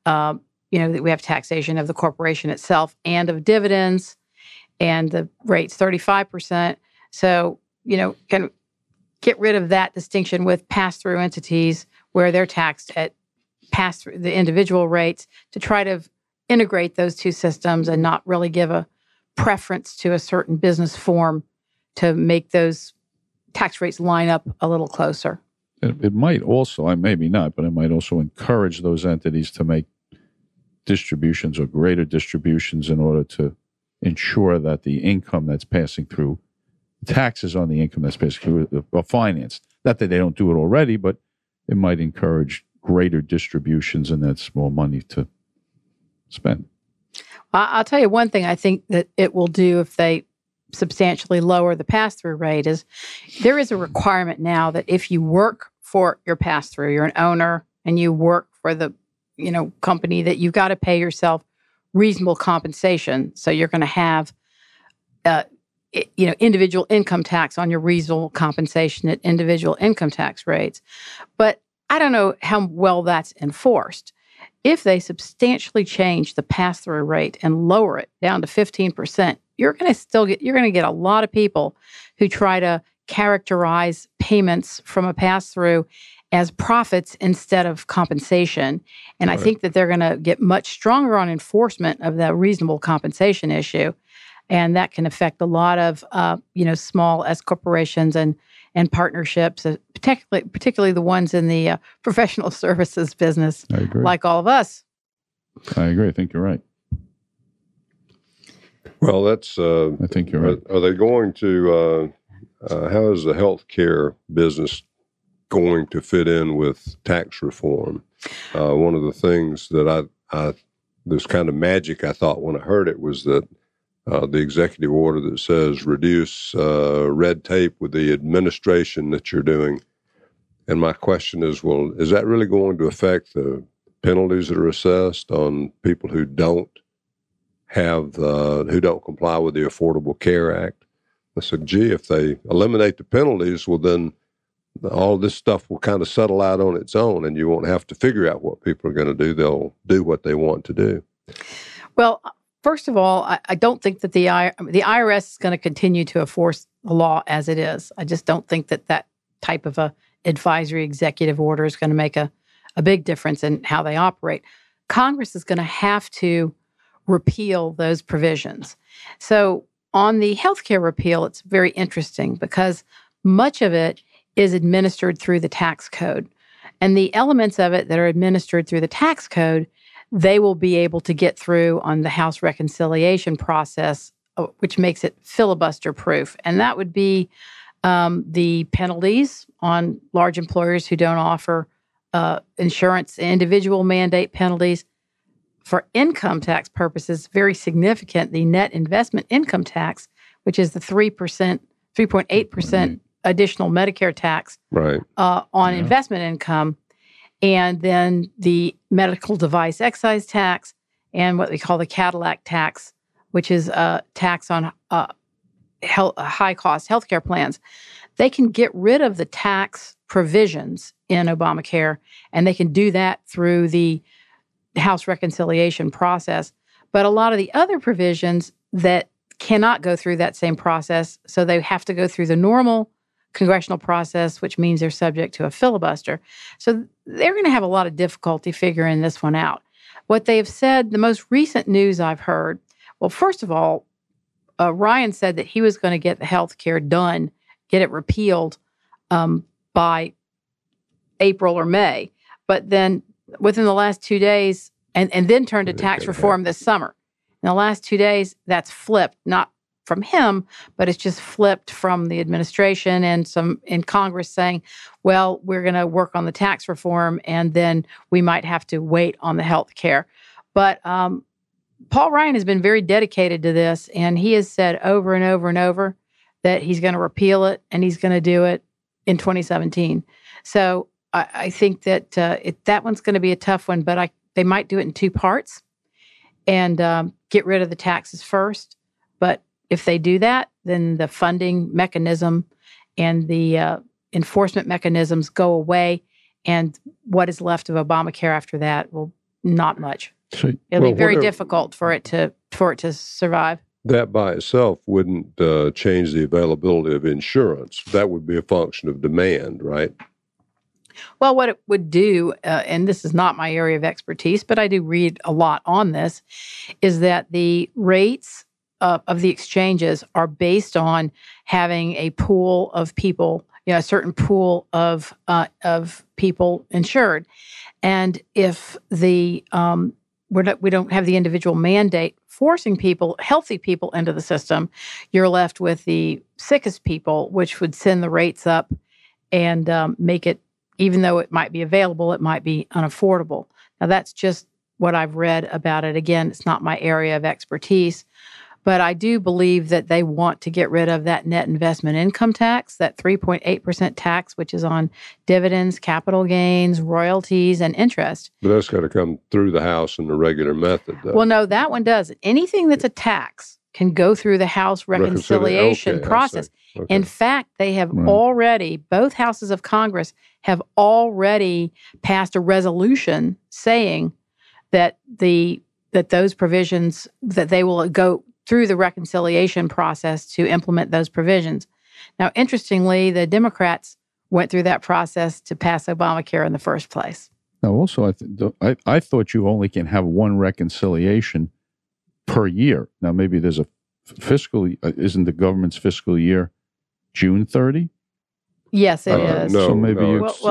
we have taxation of the corporation itself and of dividends, and the rate's 35%. So, can get rid of that distinction with pass-through entities where they're taxed at pass-through the individual rates to try to integrate those two systems and not really give a preference to a certain business form to make those tax rates line up a little closer. It might also, maybe not, but it might also encourage those entities to make distributions or greater distributions in order to ensure that the income that's passing through, taxes on the income that's passing through are financed. Not that they don't do it already, but it might encourage greater distributions, and that's more money to spend. I'll tell you one thing I think that it will do if they substantially lower the pass-through rate is there is a requirement now that if you work for your pass-through, you're an owner and you work for the company, that you've got to pay yourself reasonable compensation. So you're going to have individual income tax on your reasonable compensation at individual income tax rates. But I don't know how well that's enforced. If they substantially change the pass-through rate and lower it down to 15%, you're going to get a lot of people who try to characterize payments from a pass-through as profits instead of compensation. And right. I think that they're going to get much stronger on enforcement of the reasonable compensation issue. And that can affect a lot of, small S corporations and partnerships, particularly the ones in the professional services business, like all of us. I agree. I think you're right. Well, that's. I think you're right. Are they going to? How is the healthcare business going to fit in with tax reform? One of the things that this kind of magic I thought when I heard it was that. The executive order that says reduce red tape with the administration that you're doing. And my question is, well, is that really going to affect the penalties that are assessed on people who don't comply with the Affordable Care Act? I said, gee, if they eliminate the penalties, well, then all this stuff will kind of settle out on its own, and you won't have to figure out what people are going to do. They'll do what they want to do. Well, first of all, I don't think that the IRS is going to continue to enforce the law as it is. I just don't think that type of a advisory executive order is going to make a big difference in how they operate. Congress is going to have to repeal those provisions. So on the healthcare repeal, it's very interesting because much of it is administered through the tax code. And the elements of it that are administered through the tax code, they will be able to get through on the House reconciliation process, which makes it filibuster-proof. And that would be the penalties on large employers who don't offer insurance, individual mandate penalties. For income tax purposes, very significant, the net investment income tax, which is the 3.8% additional Medicare tax on investment income, and then the medical device excise tax and what we call the Cadillac tax, which is a tax on high-cost healthcare plans. They can get rid of the tax provisions in Obamacare, and they can do that through the House reconciliation process. But a lot of the other provisions that cannot go through that same process, so they have to go through the normal congressional process, which means they're subject to a filibuster. So they're going to have a lot of difficulty figuring this one out. What they have said, the most recent news I've heard, well, first of all, Ryan said that he was going to get the health care done, get it repealed by April or May. But then within the last 2 days, and then turned to tax reform this summer. In the last 2 days, that's flipped, not from him, but it's just flipped from the administration and some in Congress saying, well, we're going to work on the tax reform and then we might have to wait on the health care. But Paul Ryan has been very dedicated to this, and he has said over and over and over that he's going to repeal it and he's going to do it in 2017. So I think that that one's going to be a tough one, but they might do it in two parts and get rid of the taxes first. But if they do that, then the funding mechanism and the enforcement mechanisms go away, and what is left of Obamacare after that will not much. So, it'll be very difficult for it to survive. That by itself wouldn't change the availability of insurance. That would be a function of demand, right? Well, what it would do, and this is not my area of expertise, but I do read a lot on this, is that the rates of the exchanges are based on having a pool of people, a certain pool of people insured, and if we don't have the individual mandate forcing healthy people into the system, you're left with the sickest people, which would send the rates up and make it even though it might be available, it might be unaffordable. Now, that's just what I've read about it. Again, it's not my area of expertise, but I do believe that they want to get rid of that net investment income tax, that 3.8% tax, which is on dividends, capital gains, royalties, and interest. But that's got to come through the House in the regular method, though. Well, no, that one doesn't. Anything that's a tax can go through the House reconciliation Okay, process. Okay. In fact, they have already, both houses of Congress have already passed a resolution saying that those provisions, that they will go through the reconciliation process to implement those provisions. Now, interestingly, the Democrats went through that process to pass Obamacare in the first place. Now, also, I thought you only can have one reconciliation per year. Now, maybe there's a fiscal, isn't the government's fiscal year June 30? Yes, it is. No, So maybe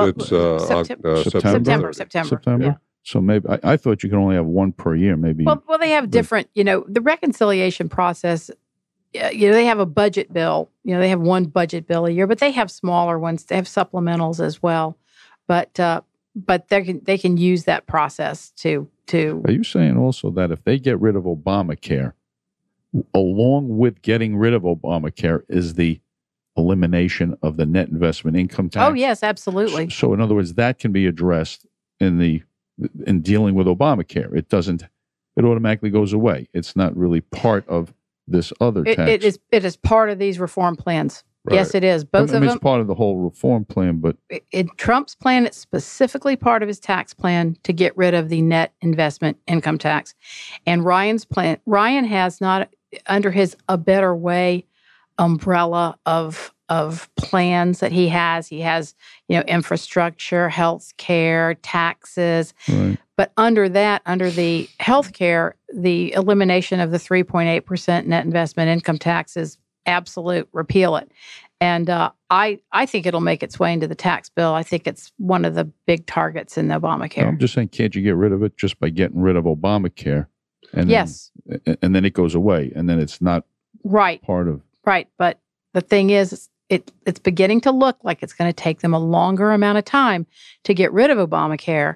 it's September. Yeah. So maybe I thought you could only have one per year. Maybe. Well, they have different. The reconciliation process. They have a budget bill. They have one budget bill a year, but they have smaller ones. They have supplementals as well. But they can use that process to. Are you saying also that if they get rid of Obamacare, along with getting rid of Obamacare, is the elimination of the net investment income tax? Oh yes, absolutely. So in other words, that can be addressed in dealing with Obamacare. It automatically goes away. It's not really part of this other tax. It is part of these reform plans. Right. Yes, it is. Both of them. It's part of the whole reform plan, but In Trump's plan, it's specifically part of his tax plan to get rid of the net investment income tax. And Ryan's plan, Ryan has not, under his A Better Way umbrella of plans that he has, infrastructure, health care, taxes. right. But under the health care, the elimination of the 3.8% net investment income tax is absolute. Repeal it. And I think it'll make its way into the tax bill. I think it's one of the big targets in the Obamacare. I'm just saying, can't you get rid of it just by getting rid of Obamacare? And yes. And then it goes away, and then it's not Right. part of. Right. But the thing is, it's beginning to look like it's going to take them a longer amount of time to get rid of Obamacare.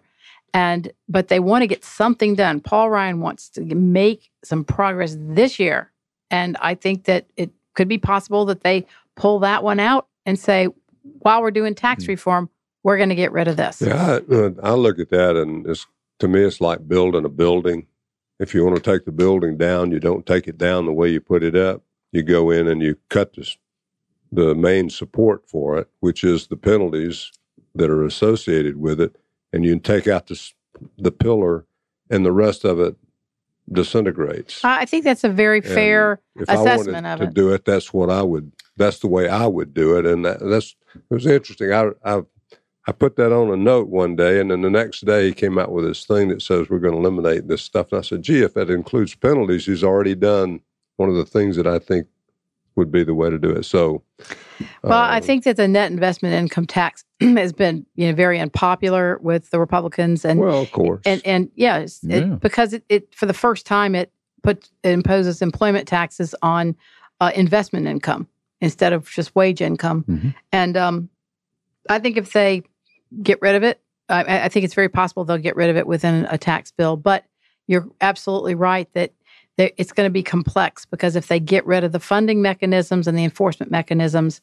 But they want to get something done. Paul Ryan wants to make some progress this year. And I think that it could be possible that they pull that one out and say, while we're doing tax reform, we're going to get rid of this. Yeah, I look at that, and to me, it's like building a building. If you want to take the building down, you don't take it down the way you put it up. You go in and you cut the main support for it, which is the penalties that are associated with it, and you take out the pillar, and the rest of it disintegrates. I think that's a very fair assessment of it. If I wanted to do it, that's the way I would do it. And it was interesting. I put that on a note one day, and then the next day he came out with this thing that says we're going to eliminate this stuff. And I said, gee, if that includes penalties, he's already done one of the things that I think would be the way to do it. So, I think that the net investment income tax has been, very unpopular with the Republicans, and well, of course, and because it for the first time it imposes employment taxes on investment income instead of just wage income, and I think if they get rid of it, I think it's very possible they'll get rid of it within a tax bill. But you're absolutely right that it's going to be complex, because if they get rid of the funding mechanisms and the enforcement mechanisms,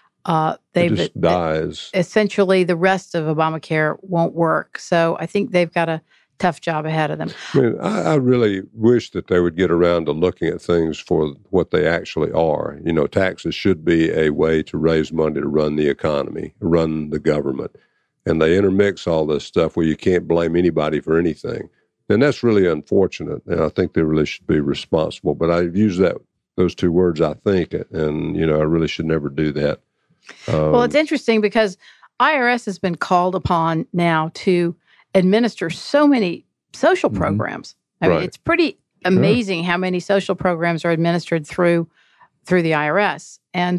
it just dies. Essentially, the rest of Obamacare won't work. So I think they've got a tough job ahead of them. I mean, I really wish that they would get around to looking at things for what they actually are. Taxes should be a way to raise money to run the economy, run the government. And they intermix all this stuff where you can't blame anybody for anything. And that's really unfortunate. And I think they really should be responsible. But I've used those two words, I think, and, I really should never do that. Well, it's interesting because IRS has been called upon now to administer so many social programs. I mean, it's pretty amazing how many social programs are administered through the IRS. And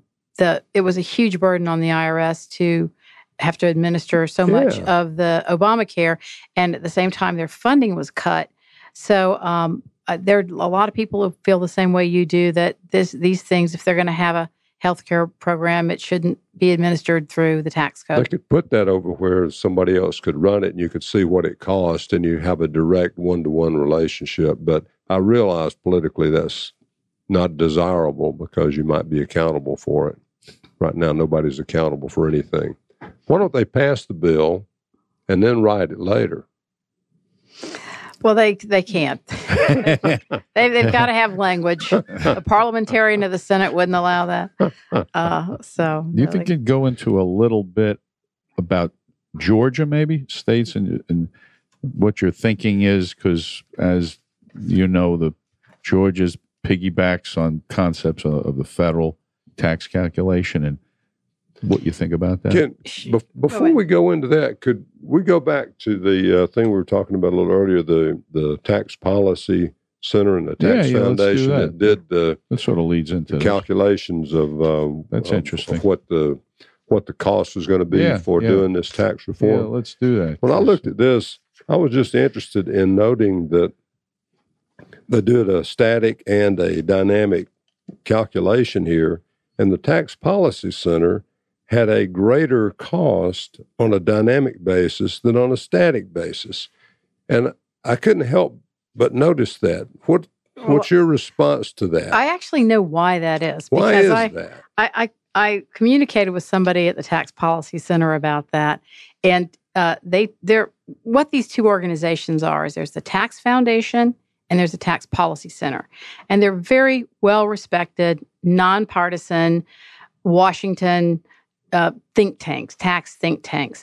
it was a huge burden on the IRS to have to administer so much of the Obamacare, and at the same time, their funding was cut. So there are a lot of people who feel the same way you do, that these things, if they're going to have healthcare program. It shouldn't be administered through the tax They code. could put that over where somebody else could run it and you could see what it cost and you have a direct one-to-one relationship. But I realize politically that's not desirable because you might be accountable for it. Right now, nobody's accountable for anything. Why don't they pass the bill and then write it later? Well, they can't. They've got to have language. A parliamentarian of the Senate wouldn't allow that. Do you think you'd go into a little bit about Georgia, maybe states, and what your thinking is? Because as you know, the Georgia's piggybacks on concepts of the federal tax calculation, and what you think about that. Before we go into that, could we go back to the thing we were talking about a little earlier, the Tax Policy Center and the Tax Foundation that did that sort of leads into the calculations of that's interesting. Of what the cost was going to be for doing this tax reform. Yeah, let's do that. When I looked at this, I was just interested in noting that they did a static and a dynamic calculation here, and the Tax Policy Center had a greater cost on a dynamic basis than on a static basis. And I couldn't help but notice that. What's your response to that? I actually know why that is. Why is that? I communicated with somebody at the Tax Policy Center about that. And they're what these two organizations are is there's the Tax Foundation and there's the Tax Policy Center. And they're very well-respected, nonpartisan, Washington think tanks, tax think tanks.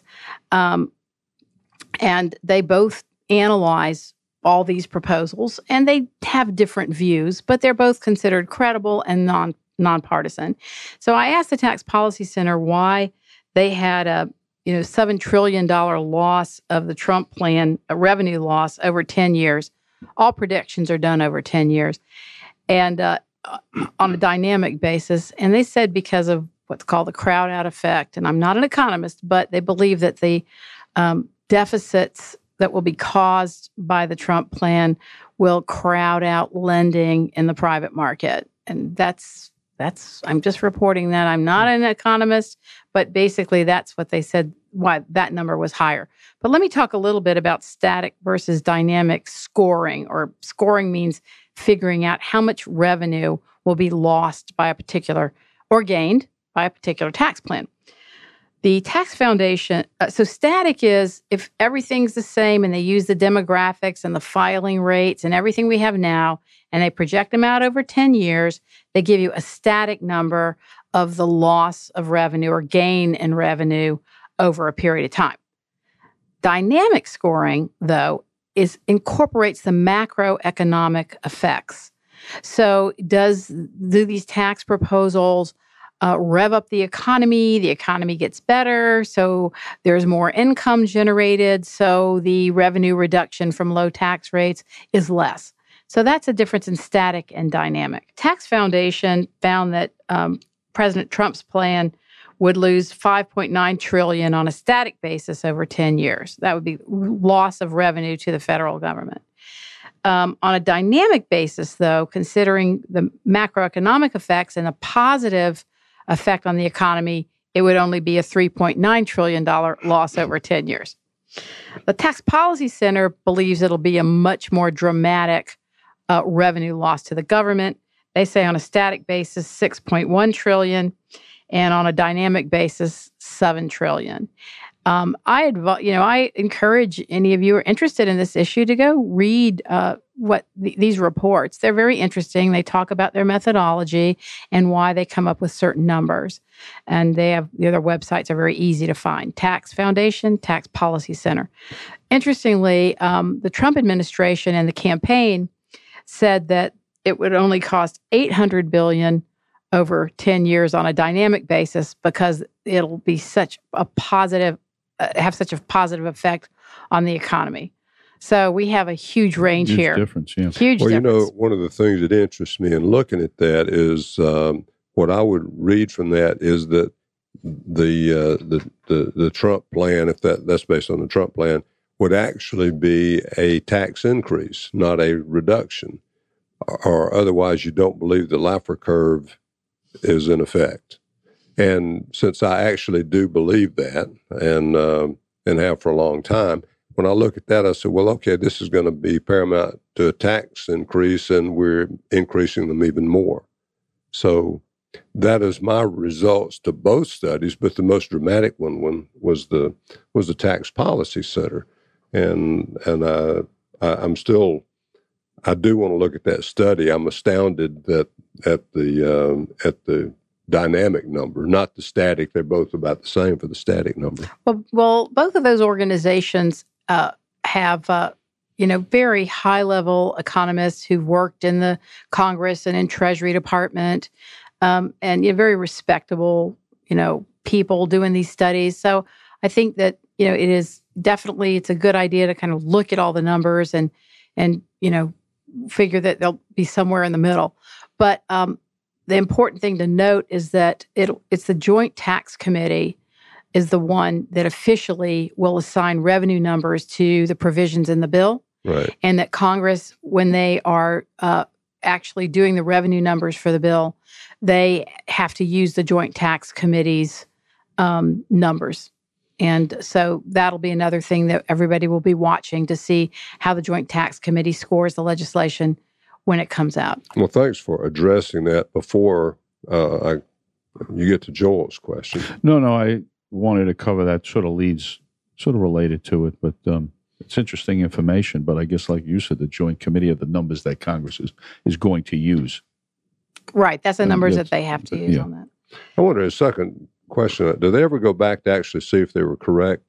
And they both analyze all these proposals, and they have different views, but they're both considered credible and nonpartisan. So I asked the Tax Policy Center why they had a $7 trillion loss of the Trump plan, a revenue loss over 10 years. All predictions are done over 10 years. And on a dynamic basis. And they said because of what's called the crowd out effect. And I'm not an economist, but they believe that the deficits that will be caused by the Trump plan will crowd out lending in the private market. And that's I'm just reporting that. I'm not an economist, but basically that's what they said, why that number was higher. But let me talk a little bit about static versus dynamic scoring, or scoring means figuring out how much revenue will be lost by a particular or gained by a particular tax plan. The Tax Foundation, so static is if everything's the same and they use the demographics and the filing rates and everything we have now, and they project them out over 10 years, they give you a static number of the loss of revenue or gain in revenue over a period of time. Dynamic scoring, though, incorporates the macroeconomic effects. So do these tax proposals rev up the economy gets better, so there's more income generated, so the revenue reduction from low tax rates is less. So that's a difference in static and dynamic. Tax Foundation found that President Trump's plan would lose $5.9 trillion on a static basis over 10 years. That would be loss of revenue to the federal government. On a dynamic basis, though, considering the macroeconomic effects and a positive effect on the economy, it would only be a $3.9 trillion loss over 10 years. The Tax Policy Center believes it'll be a much more dramatic revenue loss to the government. They say on a static basis, $6.1 trillion, and on a dynamic basis, $7 trillion. I encourage any of you who are interested in this issue to go read these reports. They're very interesting. They talk about their methodology and why they come up with certain numbers. And their websites are very easy to find. Tax Foundation, Tax Policy Center. Interestingly, the Trump administration and the campaign said that it would only cost $800 billion over 10 years on a dynamic basis because it'll be such a positive effect on the economy. So we have a huge range here. Difference, yeah. Huge well, difference. One of the things that interests me in looking at that is what I would read from that is that the Trump plan, if that's based on the Trump plan, would actually be a tax increase, not a reduction. Or otherwise, you don't believe the Laffer curve is in effect. And since I actually do believe that, and have for a long time, when I look at that, I said, well, okay, this is going to be paramount to a tax increase, and we're increasing them even more. So that is my results to both studies, but the most dramatic one was the Tax Policy Center, and I'm still, I do want to look at that study. I'm astounded that at the dynamic number, not the static. They're both about the same for the static number. Well, both of those organizations have very high level economists who've worked in the Congress and in Treasury Department. And very respectable, people doing these studies. So I think that, it is definitely, it's a good idea to kind of look at all the numbers and figure that they'll be somewhere in the middle. But the important thing to note is that it's the Joint Tax Committee is the one that officially will assign revenue numbers to the provisions in the bill. Right. And that Congress, when they are actually doing the revenue numbers for the bill, they have to use the Joint Tax Committee's numbers. And so that'll be another thing that everybody will be watching to see how the Joint Tax Committee scores the legislation when it comes out. Well, thanks for addressing that before you get to Joel's question. No, I wanted to cover that. Sort of related to it, but it's interesting information. But I guess, like you said, the Joint Committee of the numbers that Congress is going to use. Right. That's the numbers that they have to use on that. I wonder, a second question, do they ever go back to actually see if they were correct?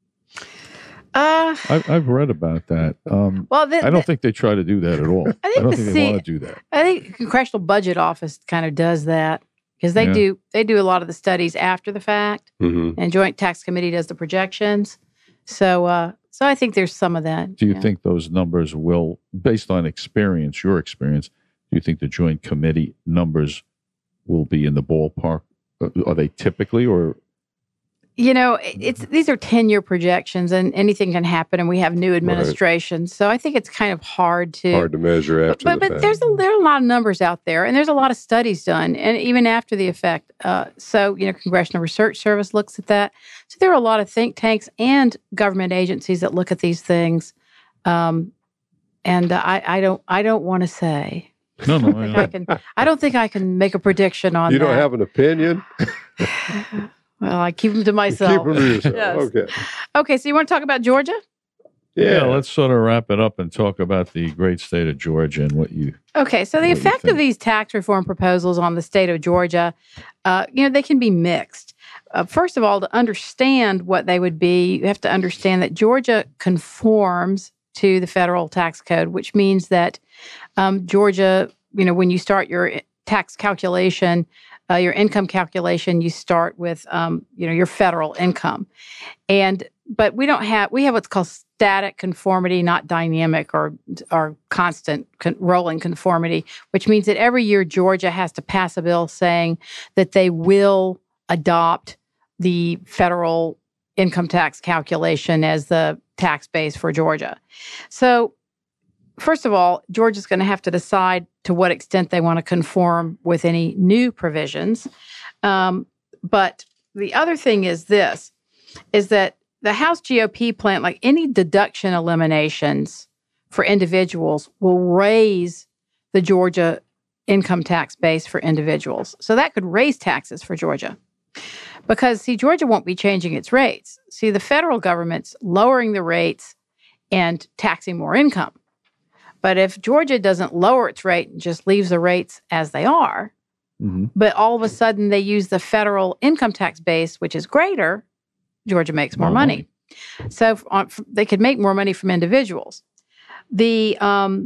I've read about that. I don't think they try to do that at all. I don't think they want to do that. I think the Congressional Budget Office kind of does that because they do a lot of the studies after the fact, and Joint Tax Committee does the projections. So I think there's some of that. Do you think those numbers will, based on experience, your experience, do you think the Joint Committee numbers will be in the ballpark? Are they typically, or? These are 10-year projections, and anything can happen, and we have new administrations. Right. So I think it's kind of hard to measure after the fact. But there are a lot of numbers out there, and there's a lot of studies done, and even after the effect. Congressional Research Service looks at that. So there are a lot of think tanks and government agencies that look at these things. And I don't want to say. No, I don't think I can make a prediction on that. You don't have an opinion? Well, I keep them to myself. Keep them to yourself. Yes. Okay. Okay, so you want to talk about Georgia? Yeah, let's sort of wrap it up and talk about the great state of Georgia and what you... Okay, so the effect of these tax reform proposals on the state of Georgia, they can be mixed. First of all, to understand what they would be, you have to understand that Georgia conforms to the federal tax code, which means that Georgia, when you start your tax calculation, your income calculation, you start with, your federal income. But we have what's called static conformity, not dynamic or constant rolling conformity, which means that every year Georgia has to pass a bill saying that they will adopt the federal income tax calculation as the tax base for Georgia. So, first of all, Georgia's going to have to decide to what extent they want to conform with any new provisions. But the other thing is that the House GOP plan, like any deduction eliminations for individuals, will raise the Georgia income tax base for individuals. So that could raise taxes for Georgia. Because, Georgia won't be changing its rates. The federal government's lowering the rates and taxing more income. But if Georgia doesn't lower its rate and just leaves the rates as they are, but all of a sudden they use the federal income tax base, which is greater, Georgia makes more money. So they could make more money from individuals. Both the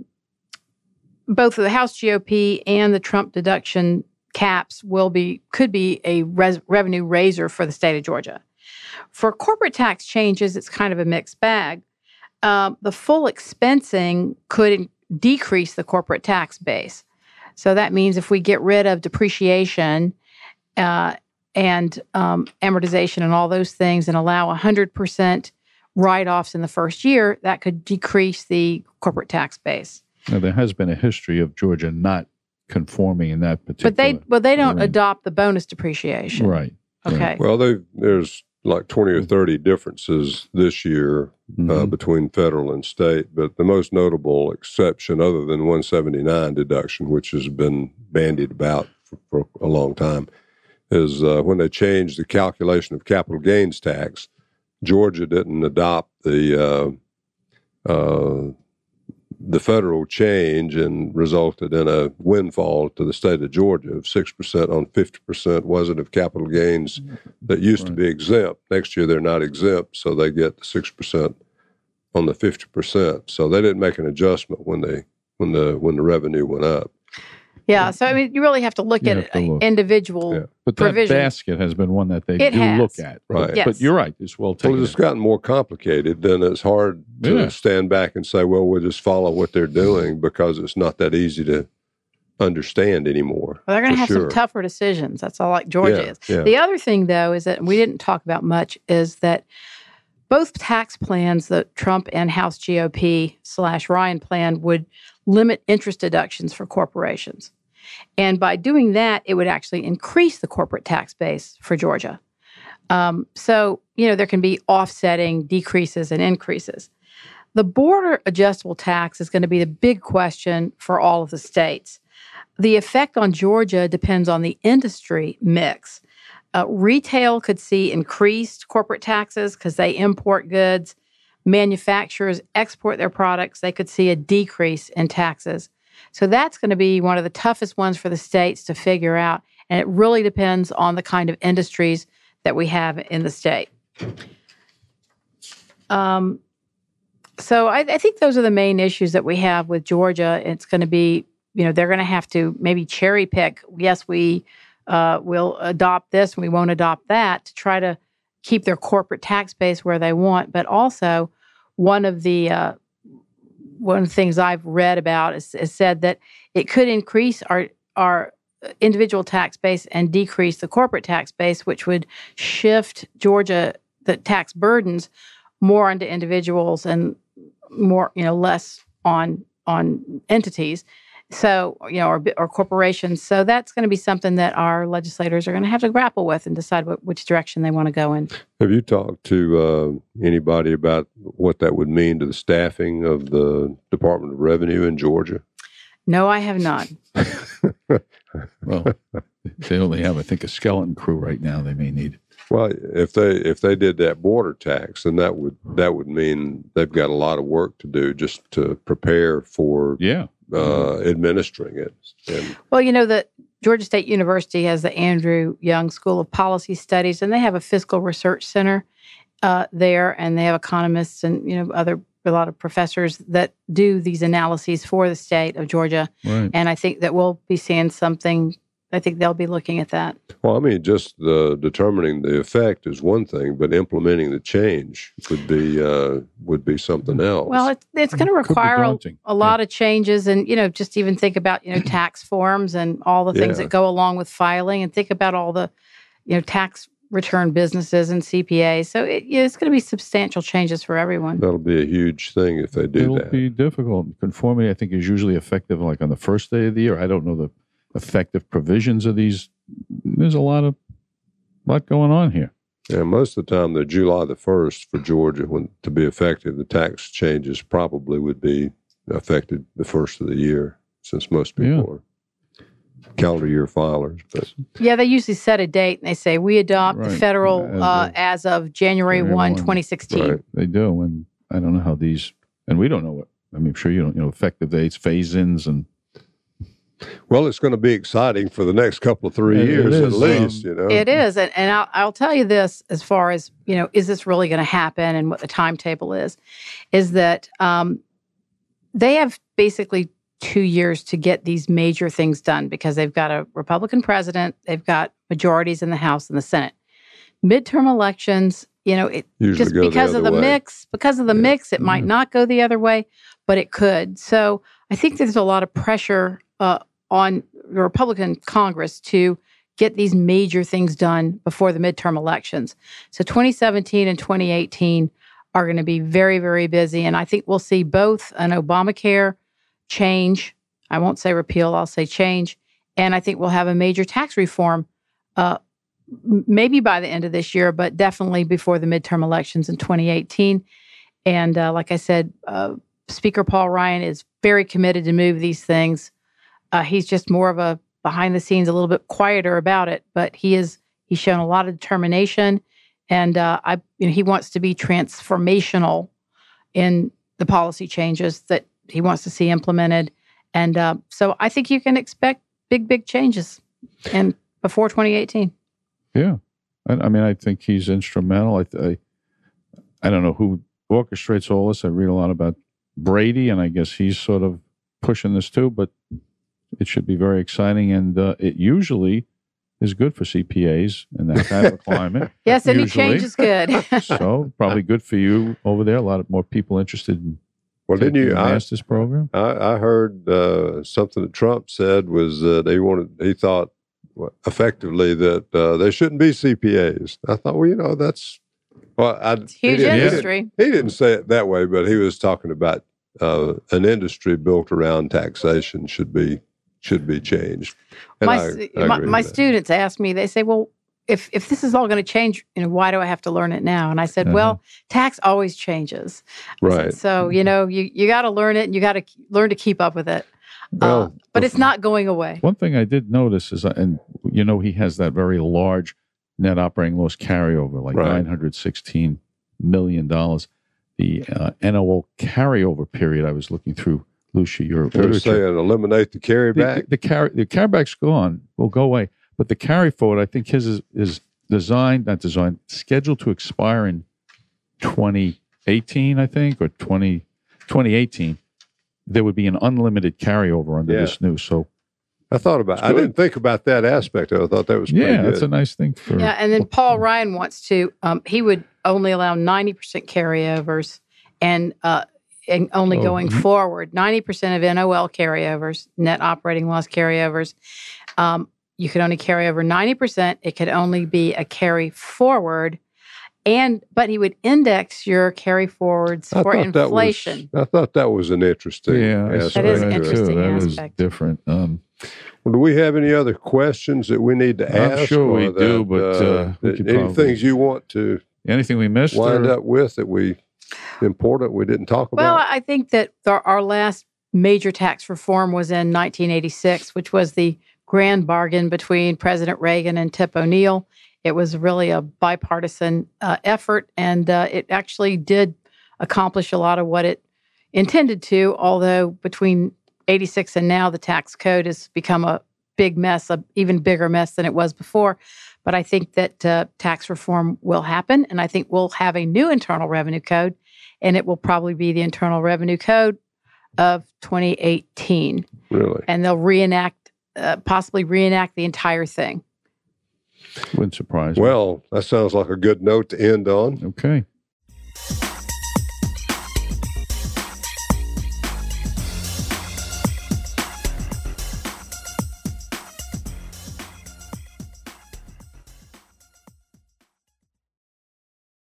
House GOP and the Trump deduction caps could be a revenue raiser for the state of Georgia. For corporate tax changes, it's kind of a mixed bag. The full expensing could decrease the corporate tax base. So that means if we get rid of depreciation and amortization and all those things and allow 100% write-offs in the first year, that could decrease the corporate tax base. Now, there has been a history of Georgia not conforming in that particular. But they don't arena. adopt the bonus depreciation. Right. Okay. Well, there's like 20 or 30 differences this year between federal and state, but the most notable exception, other than 179 deduction, which has been bandied about for a long time, is when they changed the calculation of capital gains tax. Georgia didn't adopt the federal change and resulted in a windfall to the state of Georgia of 6% on 50% wasn't of capital gains that used to be exempt. Next year they're not exempt, so they get the 6% on the 50%. So they didn't make an adjustment when the revenue went up. Yeah, so I mean, you really have to look at individual But that provisions. basket has been one that they It do has. look at. Right. Yes. But you're right. It's well taken. Well, it's gotten more complicated. Then it's hard to stand back and say, well, we'll just follow what they're doing because it's not that easy to understand anymore. Well, they're going to have some sure. tougher decisions. That's all like Georgia is. Yeah. The other thing, though, is that we didn't talk about much is that both tax plans, the Trump and House GOP/Ryan plan, would limit interest deductions for corporations. And by doing that, it would actually increase the corporate tax base for Georgia. So, there can be offsetting decreases and increases. The border adjustable tax is going to be the big question for all of the states. The effect on Georgia depends on the industry mix. Retail could see increased corporate taxes because they import goods. Manufacturers export their products. They could see a decrease in taxes. So that's going to be one of the toughest ones for the states to figure out. And it really depends on the kind of industries that we have in the state. So I think those are the main issues that we have with Georgia. It's going to be, they're going to have to maybe cherry pick. Yes, we will adopt this and we won't adopt that to try to keep their corporate tax base where they want. But also one of the things I've read about is said that it could increase our individual tax base and decrease the corporate tax base, which would shift Georgia, the tax burdens, more onto individuals and more, less on entities. So, or corporations. So that's going to be something that our legislators are going to have to grapple with and decide which direction they want to go in. Have you talked to anybody about what that would mean to the staffing of the Department of Revenue in Georgia? No, I have not. Well, they only have, I think, a skeleton crew right now. They may need. Well, if they did that border tax, then that would mean they've got a lot of work to do just to prepare for administering it. Well, the Georgia State University has the Andrew Young School of Policy Studies, and they have a fiscal research center there, and they have economists and a lot of professors that do these analyses for the state of Georgia. Right. And I think that we'll be seeing something. I think they'll be looking at that. Well, I mean, just determining the effect is one thing, but implementing the change would be something else. Well, it's going to require a lot of changes, and just even think about tax forms and all the things that go along with filing, and think about all the tax return businesses and CPAs. So it's going to be substantial changes for everyone. That'll be a huge thing if they do that. It'll be difficult. Conformity, I think, is usually effective like on the first day of the year. I don't know the effective provisions of these. There's a lot going on here. Yeah, most of the time they're July the 1st for Georgia. When to be effective, the tax changes probably would be affected the first of the year, since most people are calendar year filers. But they usually set a date and they say we adopt the federal as of January 1, 2016. Right. They do, and I don't know how these, and we don't know what. I mean, I'm sure you don't. Effective dates, phase-ins, and. Well, it's going to be exciting for the next couple of 3 years at least. It is, and I'll tell you this: as far as is this really going to happen, and what the timetable is that they have basically 2 years to get these major things done because they've got a Republican president, they've got majorities in the House and the Senate. Midterm elections, just because of the mix, it might not go the other way, but it could. So I think there's a lot of pressure on the Republican Congress to get these major things done before the midterm elections. So 2017 and 2018 are going to be very, very busy. And I think we'll see both an Obamacare change I won't say repeal, I'll say change. And I think we'll have a major tax reform, maybe by the end of this year, but definitely before the midterm elections in 2018. And like I said, Speaker Paul Ryan is very committed to move these things. He's just more of a behind the scenes, a little bit quieter about it, but he's shown a lot of determination, and he wants to be transformational in the policy changes that he wants to see implemented. And so I think you can expect big changes and before 2018. Yeah. I mean, I think he's instrumental. I don't know who orchestrates all this. I read a lot about Brady, and I guess he's sort of pushing this too, but it should be very exciting. And it usually is good for CPAs in that kind of climate. Yes, any change is good. So probably good for you over there. A lot of more people interested in didn't you? the master's program. I heard something that Trump said was he thought effectively that there shouldn't be CPAs. I thought, well, that's it's huge industry. He didn't say it that way, but he was talking about an industry built around taxation should be changed. And my students ask me, they say, well, if this is all going to change, why do I have to learn it now? And I said, well, tax always changes. Right. So, you got to learn it, and you got to learn to keep up with it. Well, but it's not going away. One thing I did notice is, and he has that very large net operating loss carryover, like $916 million. The NOL carryover period, I was looking through, Lucia, your literature. You're saying eliminate the carryback? The carryback's gone, will go away. But the carry forward, I think his is scheduled to expire in 2018, I think, or 2018. There would be an unlimited carryover under this new. So I didn't think about that aspect of it. I thought that was pretty good. That's a nice thing. And then Paul Ryan wants to, he would only allow 90% carryovers and only going forward, 90% of NOL carryovers, net operating loss carryovers. You could only carry over 90%. It could only be a carry forward. But he would index your carry forwards for inflation. I thought that was an interesting aspect. That is an interesting aspect. That is different. Do we have any other questions that we need to ask? I'm sure we do, but any things you want to anything we missed wind up with that we didn't talk about? Well, I think that our last major tax reform was in 1986, which was the grand bargain between President Reagan and Tip O'Neill. It was really a bipartisan effort, and it actually did accomplish a lot of what it intended to, although between 86 and now, the tax code has become a big mess, an even bigger mess than it was before. But I think that tax reform will happen, and I think we'll have a new Internal Revenue Code, and it will probably be the Internal Revenue Code of 2018. Really? And they'll possibly reenact the entire thing. Wouldn't surprise me. Well, that sounds like a good note to end on. Okay.